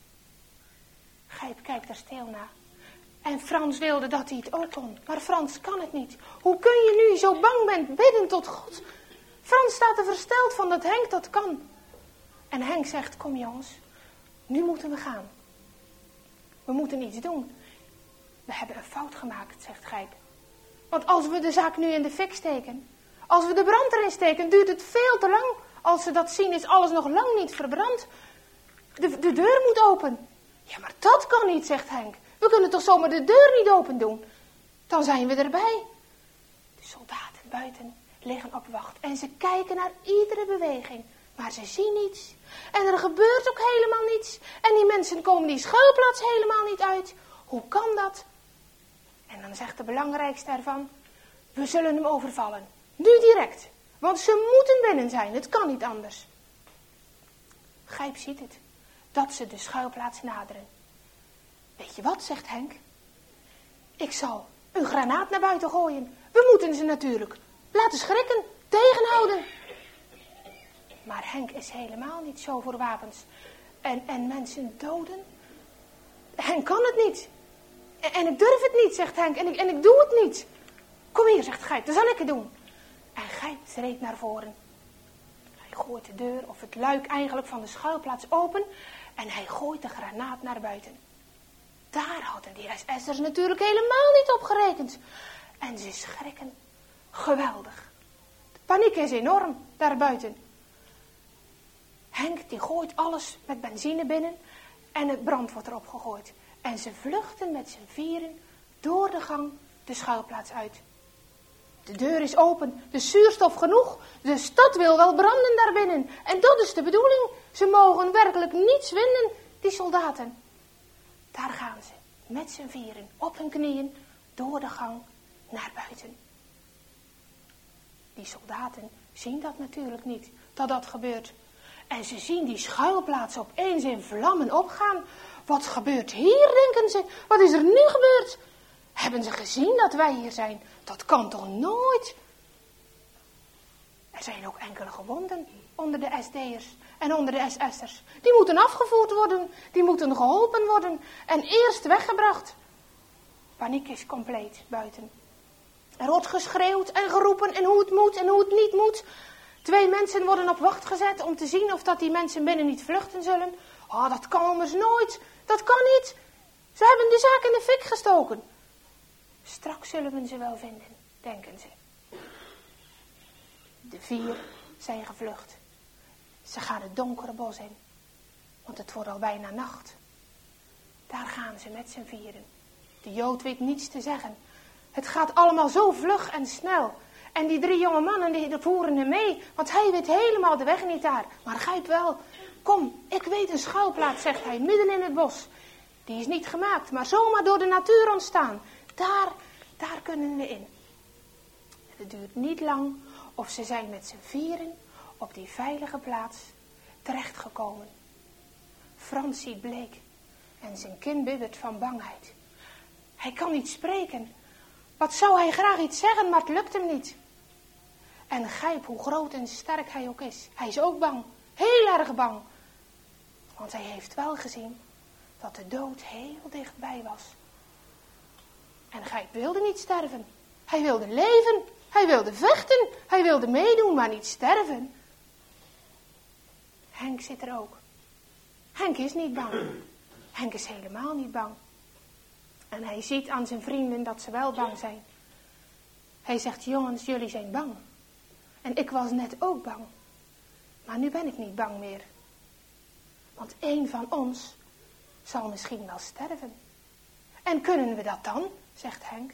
Gijp kijkt er stil naar. En Frans wilde dat hij het ook kon, maar Frans kan het niet. Hoe kun je nu zo bang bent bidden tot God? Frans staat er versteld van dat Henk dat kan. En Henk zegt, kom jongens, nu moeten we gaan. We moeten iets doen. We hebben een fout gemaakt, zegt Gijp. Want als we de zaak nu in de fik steken, als we de brand erin steken, duurt het veel te lang. Als ze dat zien, is alles nog lang niet verbrand. De, de deur moet open. Ja, maar dat kan niet, zegt Henk. We kunnen toch zomaar de deur niet open doen? Dan zijn we erbij. De soldaten buiten liggen op wacht en ze kijken naar iedere beweging. Maar ze zien niets. En er gebeurt ook helemaal niets. En die mensen komen die schuilplaats helemaal niet uit. Hoe kan dat? En dan zegt de belangrijkste ervan, we zullen hem overvallen. Nu direct. Want ze moeten binnen zijn. Het kan niet anders. Gijp ziet het. Dat ze de schuilplaats naderen. Weet je wat, zegt Henk? Ik zal een granaat naar buiten gooien. We moeten ze natuurlijk laten schrikken, tegenhouden. Maar Henk is helemaal niet zo voor wapens. En, en mensen doden? Henk kan het niet. En, en ik durf het niet, zegt Henk. En ik, en ik doe het niet. Kom hier, zegt Gijp, dan zal ik het doen. En Gijp treedt naar voren. Hij gooit de deur, of het luik eigenlijk van de schuilplaats open. En hij gooit de granaat naar buiten. Daar hadden die S S'ers natuurlijk helemaal niet op gerekend. En ze schrikken geweldig. De paniek is enorm daarbuiten. Henk die gooit alles met benzine binnen en het brand wordt erop gegooid. En ze vluchten met z'n vieren door de gang de schuilplaats uit. De deur is open, de zuurstof genoeg, de stad wil wel branden daarbinnen. En dat is de bedoeling, ze mogen werkelijk niets vinden, die soldaten. Daar gaan ze, met z'n vieren, op hun knieën, door de gang naar buiten. Die soldaten zien dat natuurlijk niet, dat dat gebeurt. En ze zien die schuilplaats opeens in vlammen opgaan. Wat gebeurt hier, denken ze? Wat is er nu gebeurd? Hebben ze gezien dat wij hier zijn? Dat kan toch nooit? Er zijn ook enkele gewonden onder de S D'ers en onder de S S'ers. Die moeten afgevoerd worden, die moeten geholpen worden en eerst weggebracht. Paniek is compleet buiten. Er wordt geschreeuwd en geroepen en hoe het moet en hoe het niet moet. Twee mensen worden op wacht gezet om te zien of dat die mensen binnen niet vluchten zullen. Oh, dat kan immers nooit. Dat kan niet. Ze hebben de zaak in de fik gestoken. Straks zullen we ze wel vinden, denken ze. De vier zijn gevlucht. Ze gaan het donkere bos in, want het wordt al bijna nacht. Daar gaan ze met z'n vieren. De Jood weet niets te zeggen. Het gaat allemaal zo vlug en snel. En die drie jonge mannen die voeren hem mee, want hij weet helemaal de weg niet daar. Maar Gijp wel. Kom, ik weet een schuilplaats, zegt hij, midden in het bos. Die is niet gemaakt, maar zomaar door de natuur ontstaan. Daar, daar kunnen we in. Het duurt niet lang of ze zijn met z'n vieren op die veilige plaats terechtgekomen. Frans ziet bleek en zijn kin bibbert van bangheid. Hij kan niet spreken. Wat zou hij graag iets zeggen, maar het lukt hem niet. En Gijp, hoe groot en sterk hij ook is, hij is ook bang. Heel erg bang. Want hij heeft wel gezien dat de dood heel dichtbij was. En Gijp wilde niet sterven. Hij wilde leven. Hij wilde vechten. Hij wilde meedoen, maar niet sterven. Henk zit er ook. Henk is niet bang. Henk is helemaal niet bang. En hij ziet aan zijn vrienden dat ze wel bang zijn. Hij zegt, jongens, jullie zijn bang. En ik was net ook bang. Maar nu ben ik niet bang meer. Want één van ons zal misschien wel sterven. En kunnen we dat dan? Zegt Henk.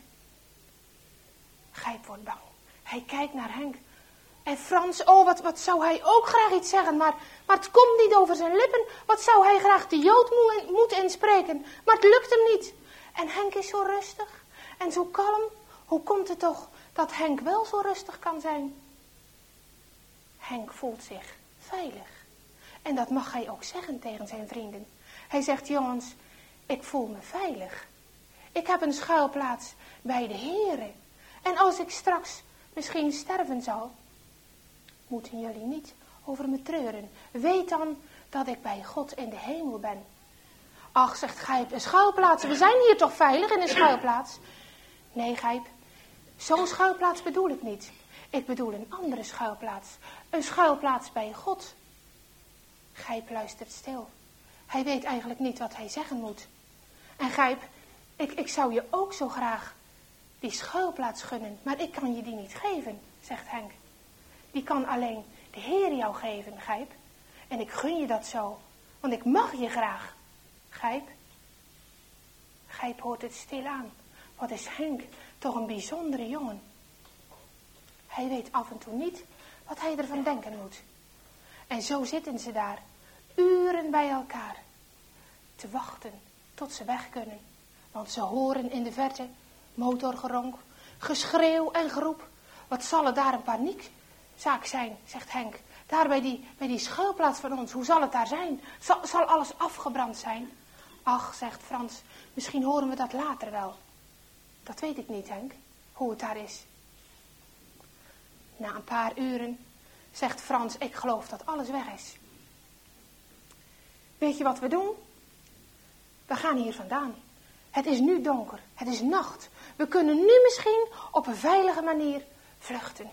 Gijp wordt bang. Hij kijkt naar Henk. En Frans, oh, wat, wat zou hij ook graag iets zeggen, maar, maar het komt niet over zijn lippen. Wat zou hij graag de Jood moeten inspreken, maar het lukt hem niet. En Henk is zo rustig en zo kalm. Hoe komt het toch dat Henk wel zo rustig kan zijn? Henk voelt zich veilig En dat mag hij ook zeggen tegen zijn vrienden. Hij zegt, jongens, ik voel me veilig. Ik heb een schuilplaats bij de Heere. En als ik straks misschien sterven zal, moeten jullie niet over me treuren. Weet dan dat ik bij God in de hemel ben. Ach, zegt Gijp, een schuilplaats. We zijn hier toch veilig in een schuilplaats? Nee, Gijp, zo'n schuilplaats bedoel ik niet. Ik bedoel een andere schuilplaats. Een schuilplaats bij God. Gijp luistert stil. Hij weet eigenlijk niet wat hij zeggen moet. En Gijp, ik, ik zou je ook zo graag die schuilplaats gunnen, maar ik kan je die niet geven, zegt Henk. Die kan alleen de Heer jou geven, Gijp. En ik gun je dat zo, want ik mag je graag. Gijp? Gijp hoort het stil aan. Wat is Henk toch een bijzondere jongen. Hij weet af en toe niet wat hij ervan denken moet. En zo zitten ze daar, uren bij elkaar, te wachten tot ze weg kunnen. Want ze horen in de verte motorgeronk, geschreeuw en geroep. Wat zal het daar een paniekzaak zijn, zegt Henk. Daar bij die, bij die schuilplaats van ons, hoe zal het daar zijn? Zal, zal alles afgebrand zijn? Ach, zegt Frans, misschien horen we dat later wel. Dat weet ik niet, Henk, hoe het daar is. Na een paar uren zegt Frans, ik geloof dat alles weg is. Weet je wat we doen? We gaan hier vandaan. Het is nu donker, het is nacht. We kunnen nu misschien op een veilige manier vluchten.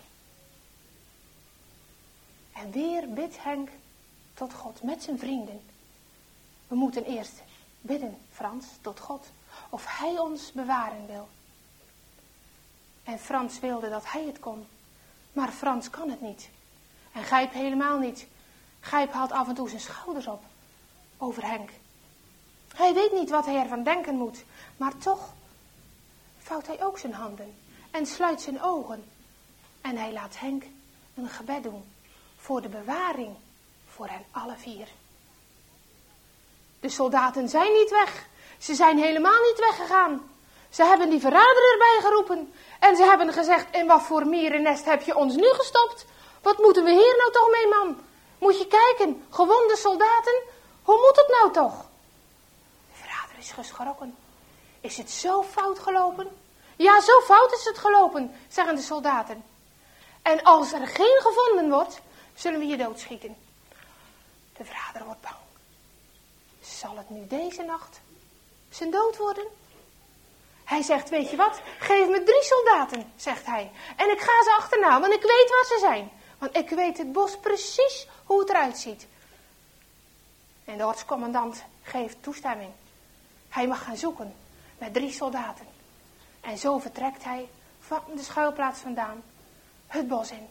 En weer bidt Henk tot God met zijn vrienden. We moeten eerst bidden, Frans, tot God, of hij ons bewaren wil. En Frans wilde dat hij het kon, maar Frans kan het niet. En Gijp helemaal niet. Gijp haalt af en toe zijn schouders op over Henk. Hij weet niet wat hij ervan denken moet, maar toch vouwt hij ook zijn handen en sluit zijn ogen. En hij laat Henk een gebed doen voor de bewaring voor hen alle vier. De soldaten zijn niet weg. Ze zijn helemaal niet weggegaan. Ze hebben die verrader erbij geroepen. En ze hebben gezegd, in wat voor mierennest heb je ons nu gestopt? Wat moeten we hier nou toch mee, man? Moet je kijken, gewonde soldaten? Hoe moet het nou toch? De verrader is geschrokken. Is het zo fout gelopen? Ja, zo fout is het gelopen, zeggen de soldaten. En als er geen gevonden wordt, zullen we je doodschieten. De verrader wordt bang. Zal het nu deze nacht zijn dood worden? Hij zegt, weet je wat, geef me drie soldaten, zegt hij. En ik ga ze achterna, want ik weet waar ze zijn. Want ik weet het bos precies hoe het eruit ziet. En de ortscommandant geeft toestemming. Hij mag gaan zoeken met drie soldaten. En zo vertrekt hij van de schuilplaats vandaan het bos in.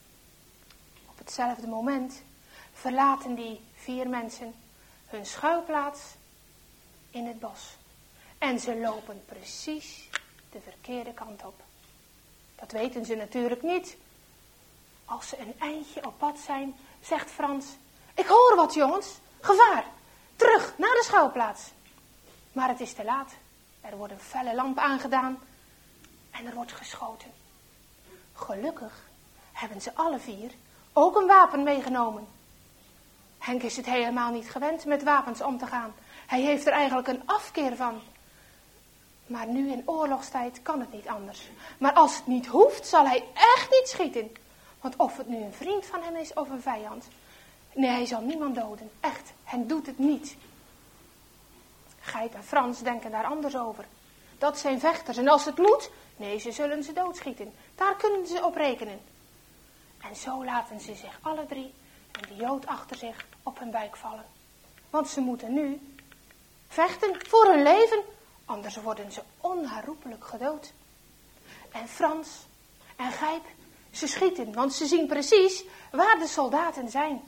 Op hetzelfde moment verlaten die vier mensen hun schuilplaats in het bos. En ze lopen precies de verkeerde kant op. Dat weten ze natuurlijk niet. Als ze een eindje op pad zijn, zegt Frans, ik hoor wat jongens, gevaar, terug naar de schuilplaats. Maar het is te laat. Er wordt een felle lamp aangedaan en er wordt geschoten. Gelukkig hebben ze alle vier ook een wapen meegenomen. Henk is het helemaal niet gewend met wapens om te gaan. Hij heeft er eigenlijk een afkeer van. Maar nu in oorlogstijd kan het niet anders. Maar als het niet hoeft, zal hij echt niet schieten. Want of het nu een vriend van hem is of een vijand. Nee, hij zal niemand doden. Echt, hij doet het niet. Gijp en Frans denken daar anders over. Dat zijn vechters. En als het moet, nee, ze zullen ze doodschieten. Daar kunnen ze op rekenen. En zo laten ze zich alle drie en de Jood achter zich op hun buik vallen. Want ze moeten nu vechten voor hun leven. Anders worden ze onherroepelijk gedood. En Frans en Gijp, ze schieten, want ze zien precies waar de soldaten zijn.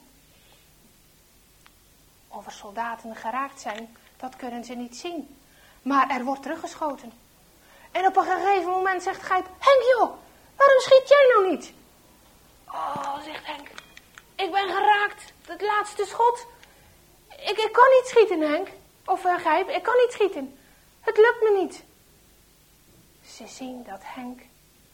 Of er soldaten geraakt zijn, dat kunnen ze niet zien. Maar er wordt teruggeschoten. En op een gegeven moment zegt Gijp, Henk joh, waarom schiet jij nou niet? Oh, zegt Henk, ik ben geraakt, het laatste schot. Ik, ik kan niet schieten, Henk. Of uh, Gijp, ik kan niet schieten. Het lukt me niet. Ze zien dat Henk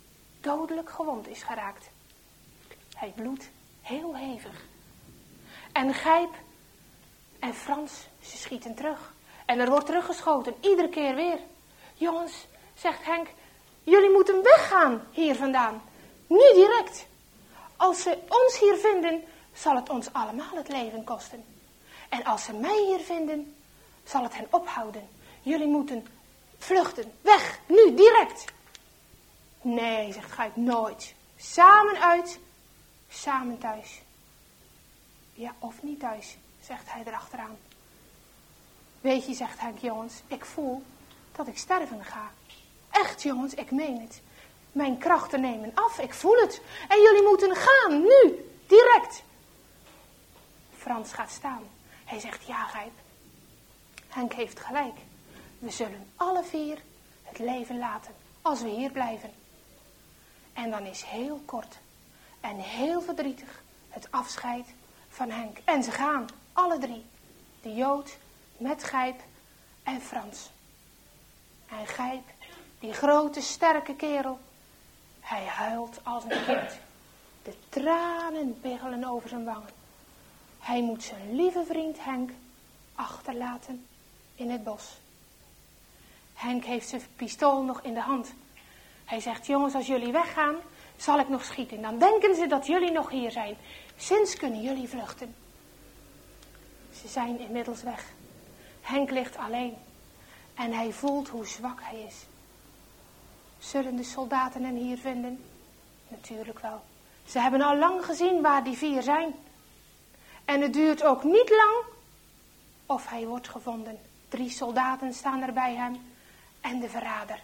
dodelijk gewond is geraakt. Hij bloedt heel hevig. en Gijp en Frans, ze schieten terug. En er wordt teruggeschoten, iedere keer weer. Jongens, zegt Henk, jullie moeten weggaan hier vandaan. Nu direct. Als ze ons hier vinden, zal het ons allemaal het leven kosten. En als ze mij hier vinden, zal het hen ophouden. Jullie moeten vluchten, weg, nu, direct. Nee, zegt Gijp, nooit. Samen uit, samen thuis. Ja, of niet thuis, zegt hij erachteraan. Weet je, zegt Henk, jongens, ik voel dat ik sterven ga. Echt, jongens, ik meen het. Mijn krachten nemen af, ik voel het. En jullie moeten gaan, nu, direct. Frans gaat staan. Hij zegt, ja, Gijp. Henk heeft gelijk. We zullen alle vier het leven laten, als we hier blijven. En dan is heel kort en heel verdrietig het afscheid van Henk. En ze gaan, alle drie. De Jood met Gijp en Frans. En Gijp, die grote sterke kerel, hij huilt als een kind. De tranen biggelen over zijn wangen. Hij moet zijn lieve vriend Henk achterlaten in het bos. Henk heeft zijn pistool nog in de hand. Hij zegt, jongens, als jullie weggaan, zal ik nog schieten. Dan denken ze dat jullie nog hier zijn. Sinds kunnen jullie vluchten. Ze zijn inmiddels weg. Henk ligt alleen. En hij voelt hoe zwak hij is. Zullen de soldaten hem hier vinden? Natuurlijk wel. Ze hebben al lang gezien waar die vier zijn. En het duurt ook niet lang of hij wordt gevonden. Drie soldaten staan er bij hem en de verrader.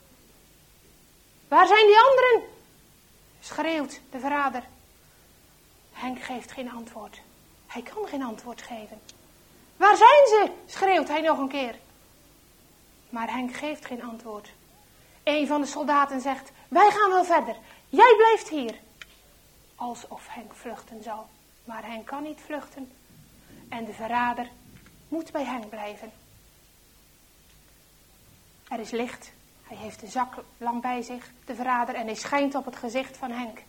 Waar zijn die anderen? Schreeuwt de verrader. Henk geeft geen antwoord. Hij kan geen antwoord geven. Waar zijn ze? Schreeuwt hij nog een keer. Maar Henk geeft geen antwoord. Een van de soldaten zegt, wij gaan wel verder. Jij blijft hier. Alsof Henk vluchten zal. Maar Henk kan niet vluchten. En de verrader moet bij Henk blijven. Er is licht. Hij heeft een zaklamp bij zich, de verrader, en hij schijnt op het gezicht van Henk.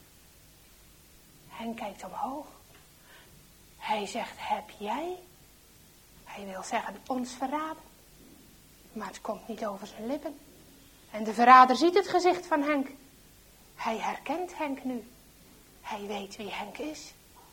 Henk kijkt omhoog. Hij zegt, heb jij? Hij wil zeggen, ons verraden. Maar het komt niet over zijn lippen. En de verrader ziet het gezicht van Henk. Hij herkent Henk nu. Hij weet wie Henk is.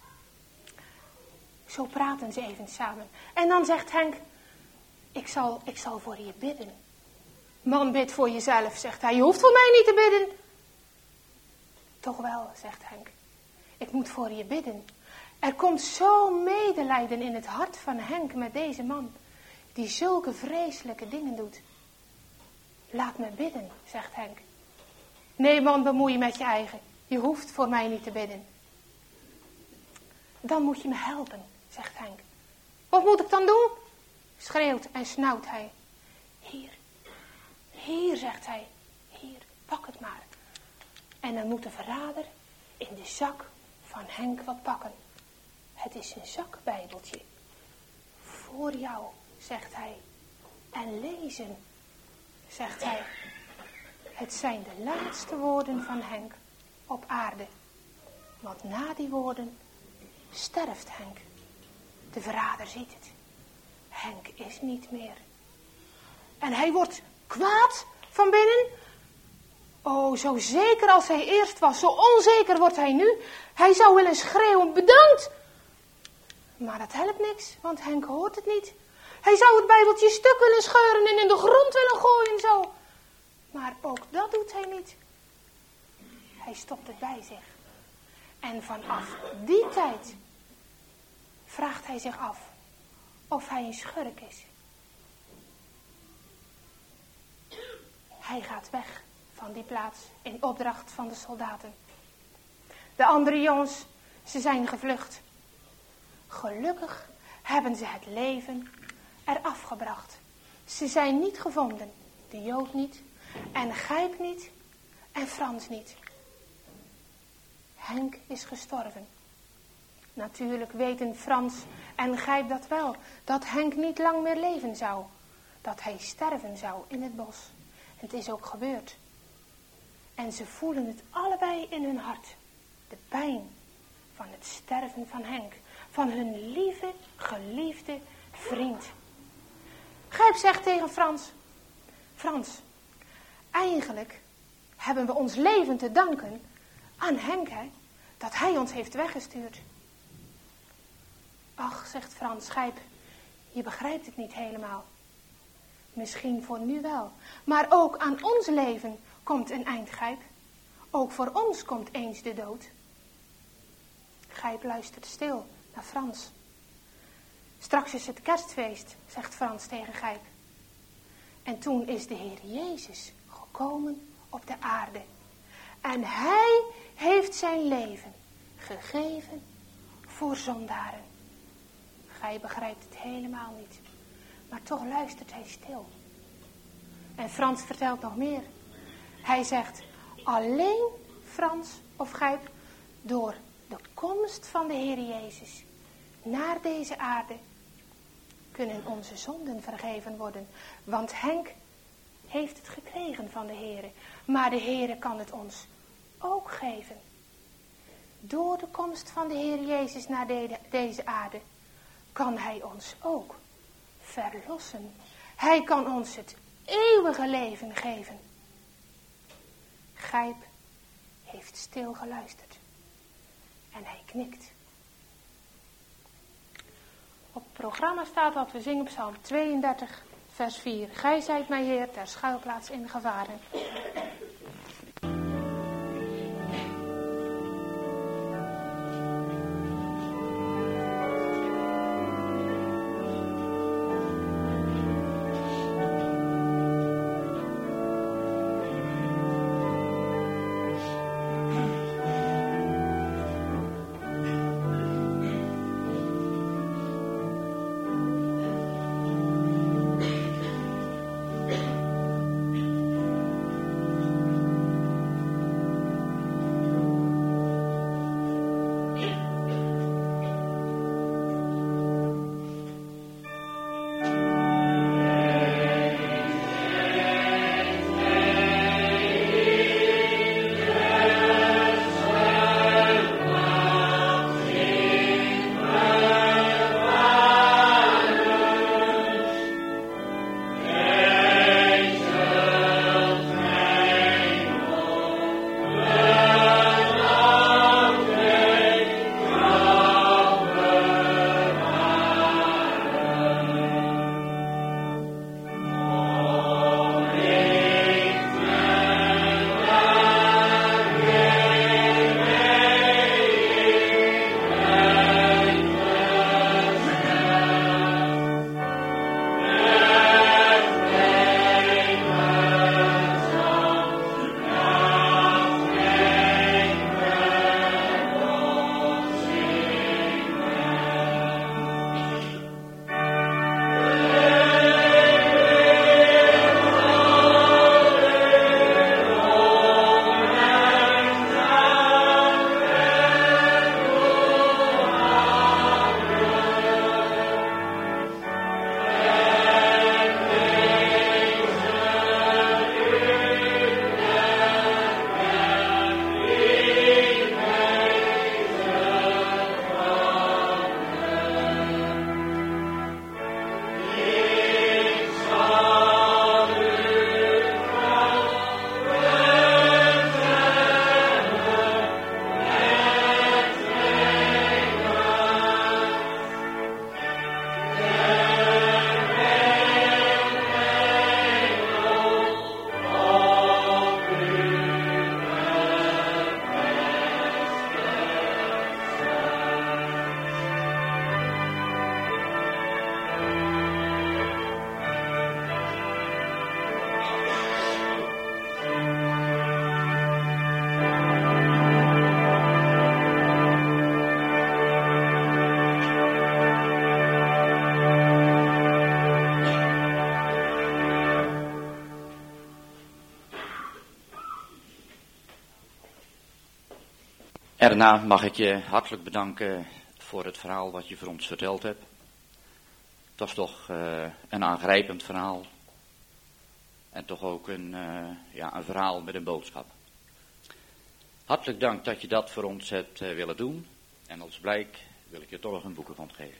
Zo praten ze even samen. En dan zegt Henk, ik zal, ik zal voor je bidden. Man, bid voor jezelf, zegt hij. Je hoeft voor mij niet te bidden. Toch wel, zegt Henk. Ik moet voor je bidden. Er komt zo medelijden in het hart van Henk met deze man, die zulke vreselijke dingen doet. Laat me bidden, zegt Henk. Nee, man, bemoei je met je eigen. Je hoeft voor mij niet te bidden. Dan moet je me helpen, zegt Henk. Wat moet ik dan doen? Schreeuwt en snauwt hij. Hier, hier, zegt hij. Hier, pak het maar. En dan moet de verrader in de zak van Henk wat pakken. Het is een zakbijbeltje. Voor jou, zegt hij. En lezen, zegt hij. Het zijn de laatste woorden van Henk op aarde. Want na die woorden sterft Henk. De verrader ziet het. Henk is niet meer. En hij wordt kwaad van binnen. Oh, zo zeker als hij eerst was, zo onzeker wordt hij nu. Hij zou willen schreeuwen, bedankt. Maar dat helpt niks, want Henk hoort het niet. Hij zou het bijbeltje stuk willen scheuren en in de grond willen gooien zo. Maar ook dat doet hij niet. Hij stopt het bij zich. En vanaf die tijd vraagt hij zich af of hij een schurk is. Hij gaat weg van die plaats in opdracht van de soldaten. De andere jongens, ze zijn gevlucht. Gelukkig hebben ze het leven eraf gebracht. Ze zijn niet gevonden, de Jood niet, en Gijp niet, en Frans niet. Henk is gestorven. Natuurlijk weten Frans en Gijp dat wel, dat Henk niet lang meer leven zou. Dat hij sterven zou in het bos. Het is ook gebeurd. En ze voelen het allebei in hun hart. De pijn van het sterven van Henk. van hun lieve, geliefde vriend. Gijp zegt tegen Frans, Frans, eigenlijk hebben we ons leven te danken aan Henk, hè, dat hij ons heeft weggestuurd. Ach, zegt Frans, Gijp, je begrijpt het niet helemaal. Misschien voor nu wel, maar ook aan ons leven komt een eind, Gijp. Ook voor ons komt eens de dood. Gijp luistert stil naar Frans. Straks is het kerstfeest, zegt Frans tegen Gijp. En toen is de Heer Jezus gekomen op de aarde. En hij heeft zijn leven gegeven voor zondaren. Gijp begrijpt het helemaal niet. Maar toch luistert hij stil. En Frans vertelt nog meer. Hij zegt, alleen Frans of Gijp, door de komst van de Heer Jezus naar deze aarde, kunnen onze zonden vergeven worden. Want Henk heeft het gekregen van de Heer. Maar de Heer kan het ons ook geven. Door de komst van de Heer Jezus naar de, deze aarde kan hij ons ook verlossen. Hij kan ons het eeuwige leven geven. Gijp heeft stil geluisterd. En hij knikt. Op het programma staat dat we zingen Psalm tweeëndertig, vers vier. Gij zijt mijn Heer, ter schuilplaats in gevaren. Erna mag ik je hartelijk bedanken voor het verhaal wat je voor ons verteld hebt. Het was toch uh, een aangrijpend verhaal. En toch ook een, uh, ja, een verhaal met een boodschap. Hartelijk dank dat je dat voor ons hebt uh, willen doen. En als blijk wil ik je toch nog een boekenvond geven.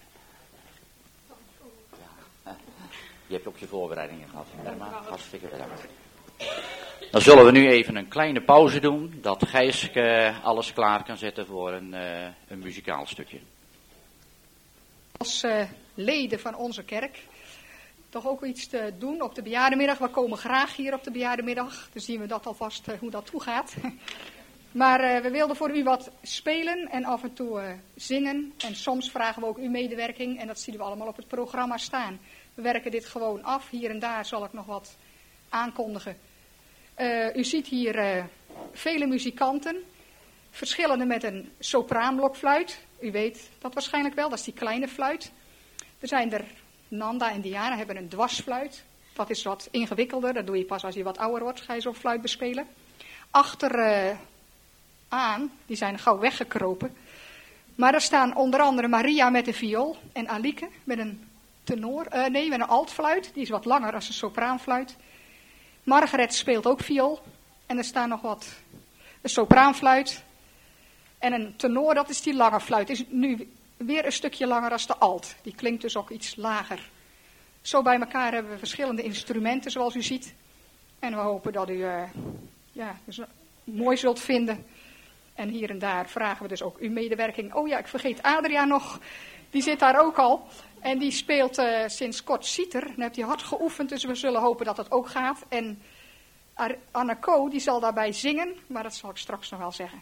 Ja. Je hebt ook je voorbereidingen gehad. Herma, hartstikke bedankt. Dan zullen we nu even een kleine pauze doen, dat Gijs uh, alles klaar kan zetten voor een, uh, een muzikaal stukje. Als uh, leden van onze kerk toch ook iets te doen op de bejaardenmiddag. We komen graag hier op de bejaardenmiddag, dan zien we dat alvast uh, hoe dat toegaat. Maar uh, we wilden voor u wat spelen en af en toe uh, zingen. En soms vragen we ook uw medewerking en dat zien we allemaal op het programma staan. We werken dit gewoon af. Hier en daar zal ik nog wat aankondigen. Uh, u ziet hier uh, vele muzikanten. Verschillende met een sopraanblokfluit. U weet dat waarschijnlijk wel, dat is die kleine fluit. Er zijn er, Nanda en Diana hebben een dwarsfluit. Dat is wat ingewikkelder, dat doe je pas als je wat ouder wordt, ga je zo'n fluit bespelen. Achter uh, aan, die zijn gauw weggekropen. Maar er staan onder andere Maria met een viool en Alike met een tenor, uh, nee, met een altfluit. Die is wat langer als een sopraanfluit. Margaret speelt ook viool. En er staan nog wat, een sopraanfluit. En een tenor, dat is die lange fluit. Is nu weer een stukje langer als de alt. Die klinkt dus ook iets lager. Zo bij elkaar hebben we verschillende instrumenten, zoals u ziet. En we hopen dat u uh, ja, dus mooi zult vinden. En hier en daar vragen we dus ook uw medewerking. Oh ja, ik vergeet Adria nog. Die zit daar ook al. En die speelt uh, sinds kort citer. Dan heeft hij hard geoefend, dus we zullen hopen dat het ook gaat. En Anneko, die zal daarbij zingen, maar dat zal ik straks nog wel zeggen.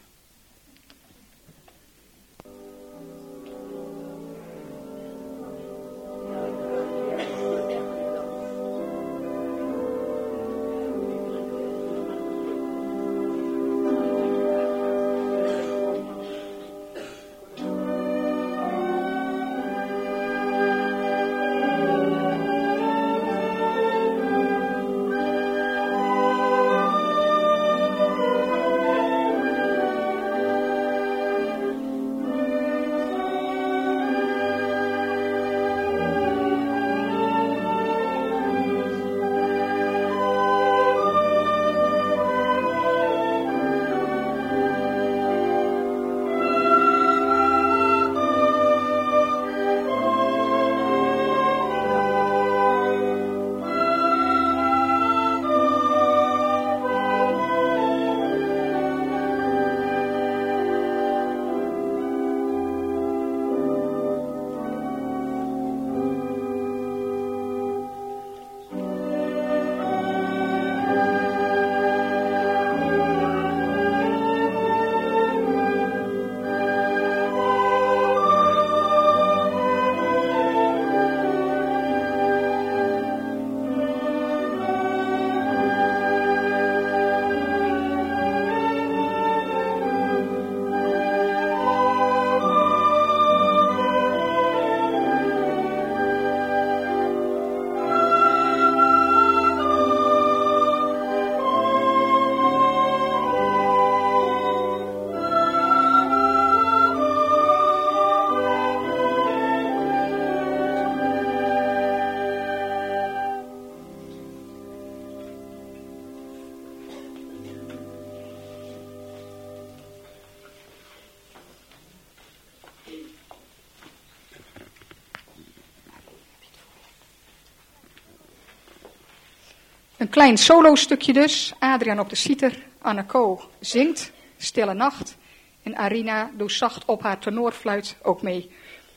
Een klein solo-stukje dus. Adriaan op de citer, Anneko zingt, Stille Nacht. En Arina doet zacht op haar tenorfluit ook mee.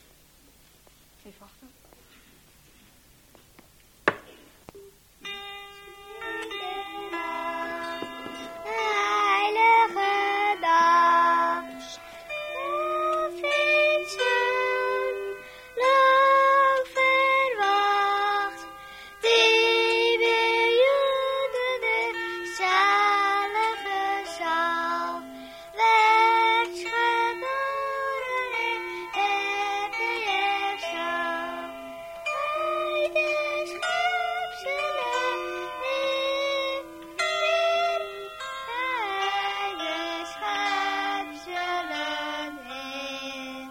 Even wachten. Heilige dag, lang verwacht, die weer Jude de zalige zal, werd geboren in Bethlehem stal. Uit de schepselen in, uit de schepselen in.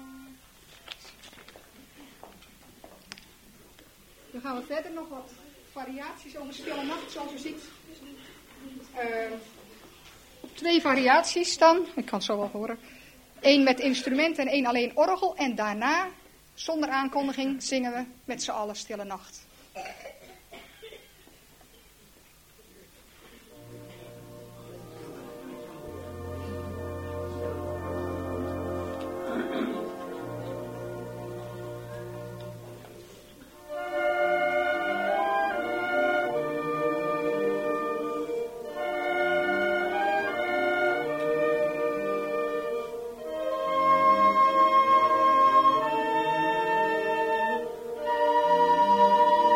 Dan gaan we verder nog wat variaties over Stille Nacht, zoals u ziet. Uh, twee variaties dan, ik kan het zo wel horen. Eén met instrumenten en één alleen orgel. En daarna, zonder aankondiging, zingen we met z'n allen Stille Nacht. Thank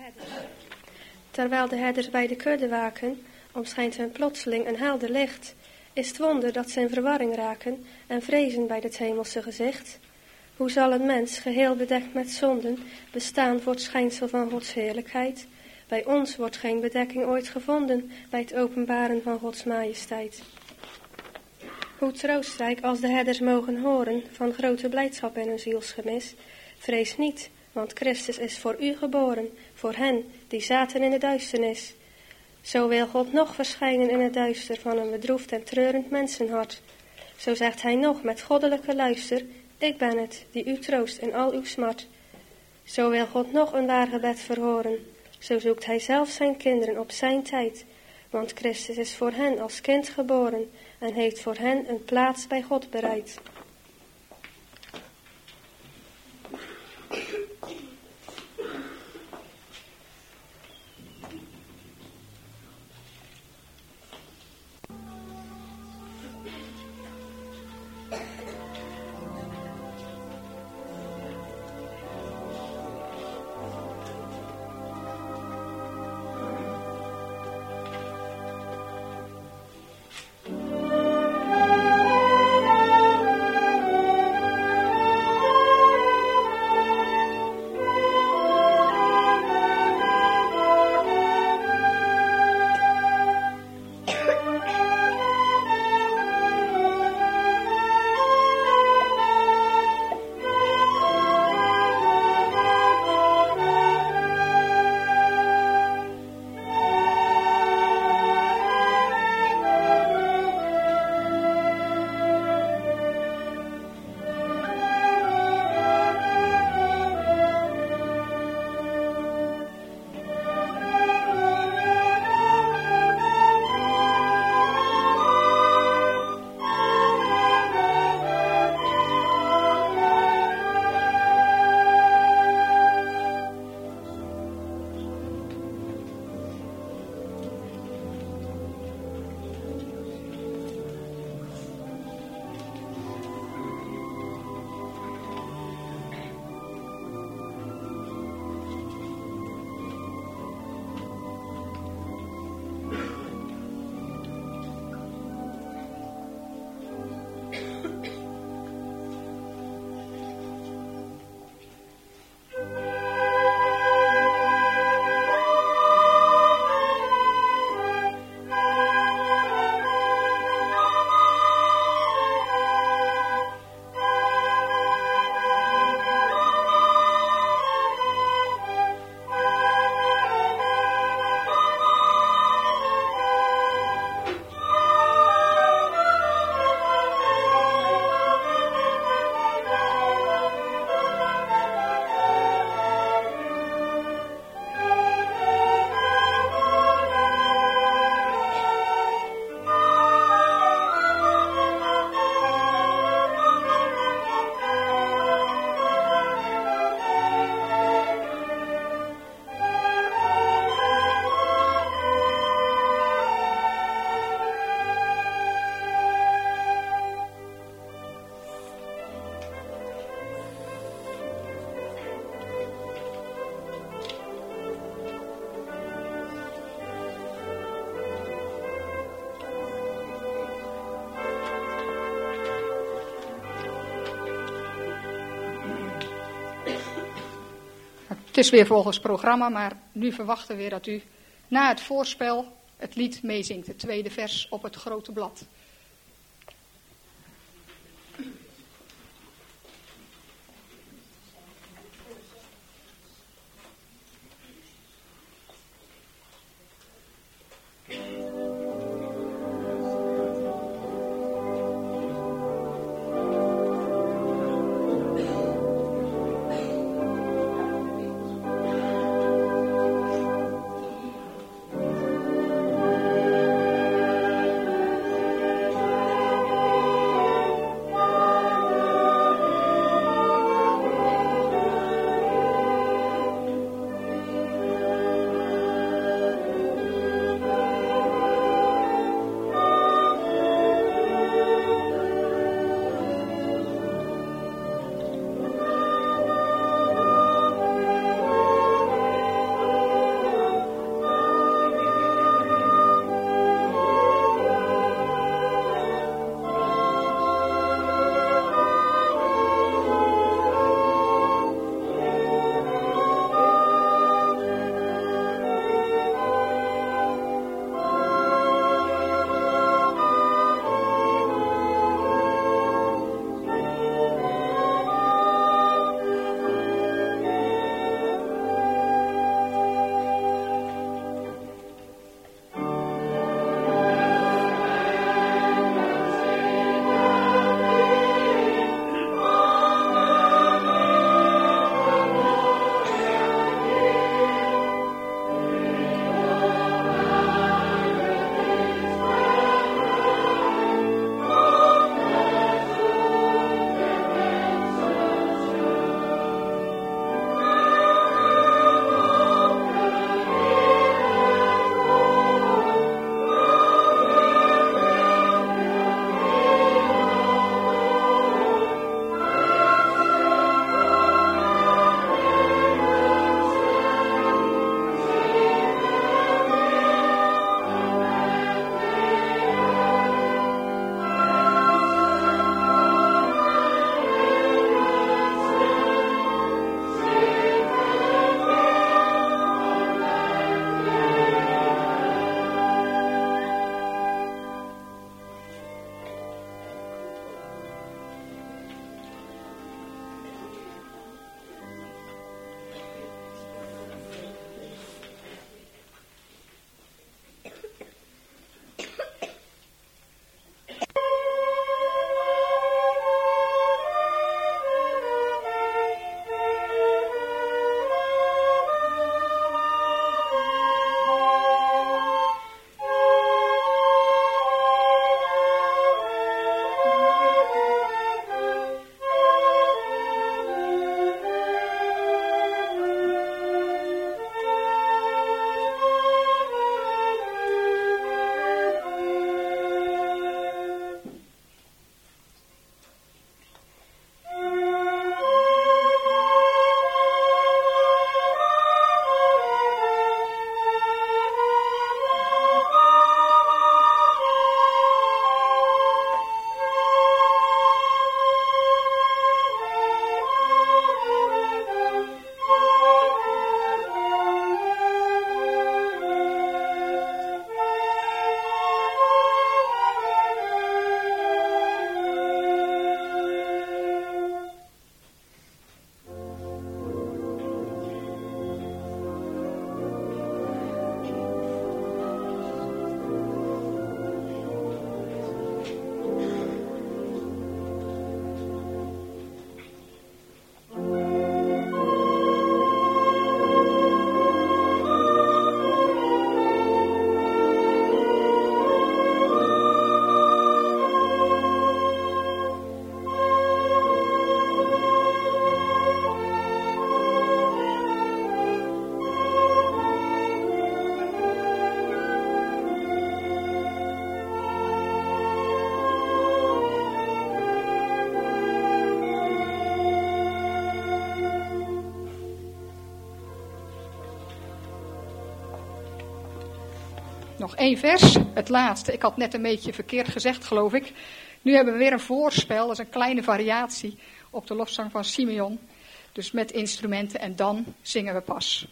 herders. Terwijl de herders bij de kudde waken, omschijnt hen plotseling een helder licht. Is het wonder dat ze in verwarring raken en vrezen bij het hemelse gezicht? Hoe zal een mens, geheel bedekt met zonden, bestaan voor het schijnsel van Gods heerlijkheid? Bij ons wordt geen bedekking ooit gevonden bij het openbaren van Gods majesteit. Hoe troostrijk als de herders mogen horen van grote blijdschap in hun zielsgemis. Vrees niet, want Christus is voor u geboren, voor hen die zaten in de duisternis. Zo wil God nog verschijnen in het duister van een bedroefd en treurend mensenhart. Zo zegt hij nog met goddelijke luister, ik ben het, die u troost in al uw smart. Zo wil God nog een waar gebed verhoren, zo zoekt hij zelf zijn kinderen op zijn tijd. Want Christus is voor hen als kind geboren en heeft voor hen een plaats bij God bereid. Het is weer volgens programma, maar nu verwachten we weer dat u na het voorspel het lied meezingt. Het tweede vers op het grote blad. Thank Nog één vers, het laatste. Ik had net een beetje verkeerd gezegd, geloof ik. Nu hebben we weer een voorspel, dat is een kleine variatie op de lofzang van Simeon. Dus met instrumenten en dan zingen we pas.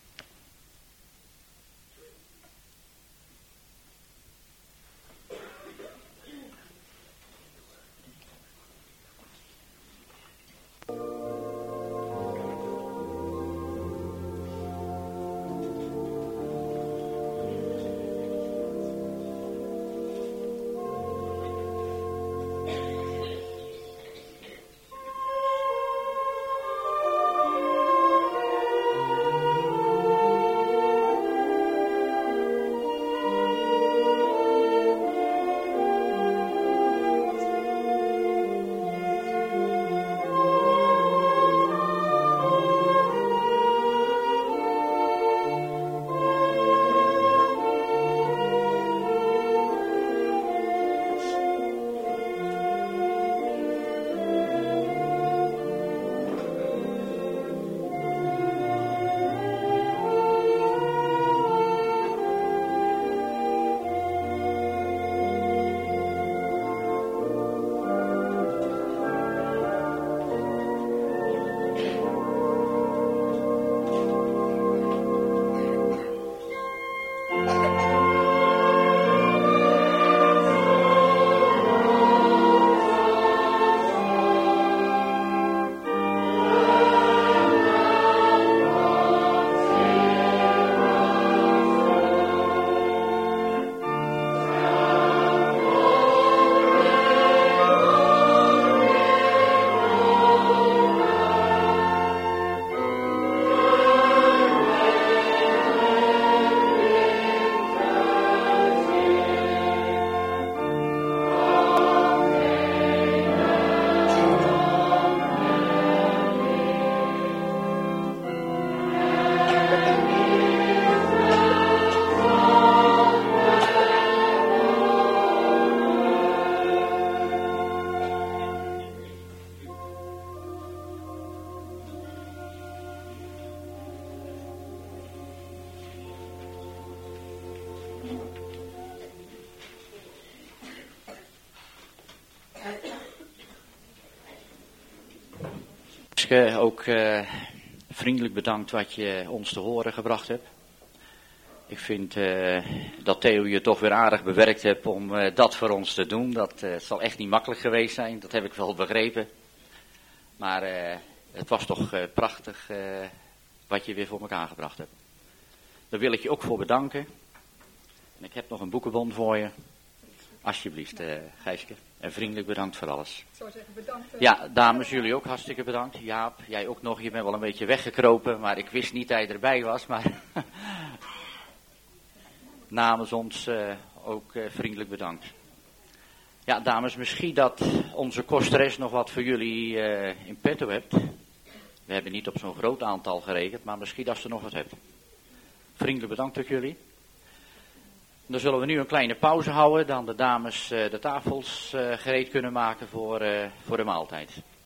Ook uh, vriendelijk bedankt wat je ons te horen gebracht hebt. Ik vind uh, dat Theo je toch weer aardig bewerkt hebt om uh, dat voor ons te doen. Dat uh, zal echt niet makkelijk geweest zijn, dat heb ik wel begrepen. Maar uh, het was toch uh, prachtig uh, wat je weer voor elkaar gebracht hebt. Daar wil ik je ook voor bedanken. En ik heb nog een boekenbon voor je. Alsjeblieft, uh, Gijske. En vriendelijk bedankt voor alles. Ik zou zeggen bedankt. Uh, ja, dames, jullie ook hartstikke bedankt. Jaap, jij ook nog. Je bent wel een beetje weggekropen, maar ik wist niet dat je erbij was. Maar namens ons uh, ook uh, vriendelijk bedankt. Ja, dames, misschien dat onze kosteres nog wat voor jullie uh, in petto hebt. We hebben niet op zo'n groot aantal gerekend, maar misschien dat ze nog wat hebt. Vriendelijk bedankt ook jullie. Dan zullen we nu een kleine pauze houden, dan de dames uh, de tafels uh, gereed kunnen maken voor, uh, voor de maaltijd.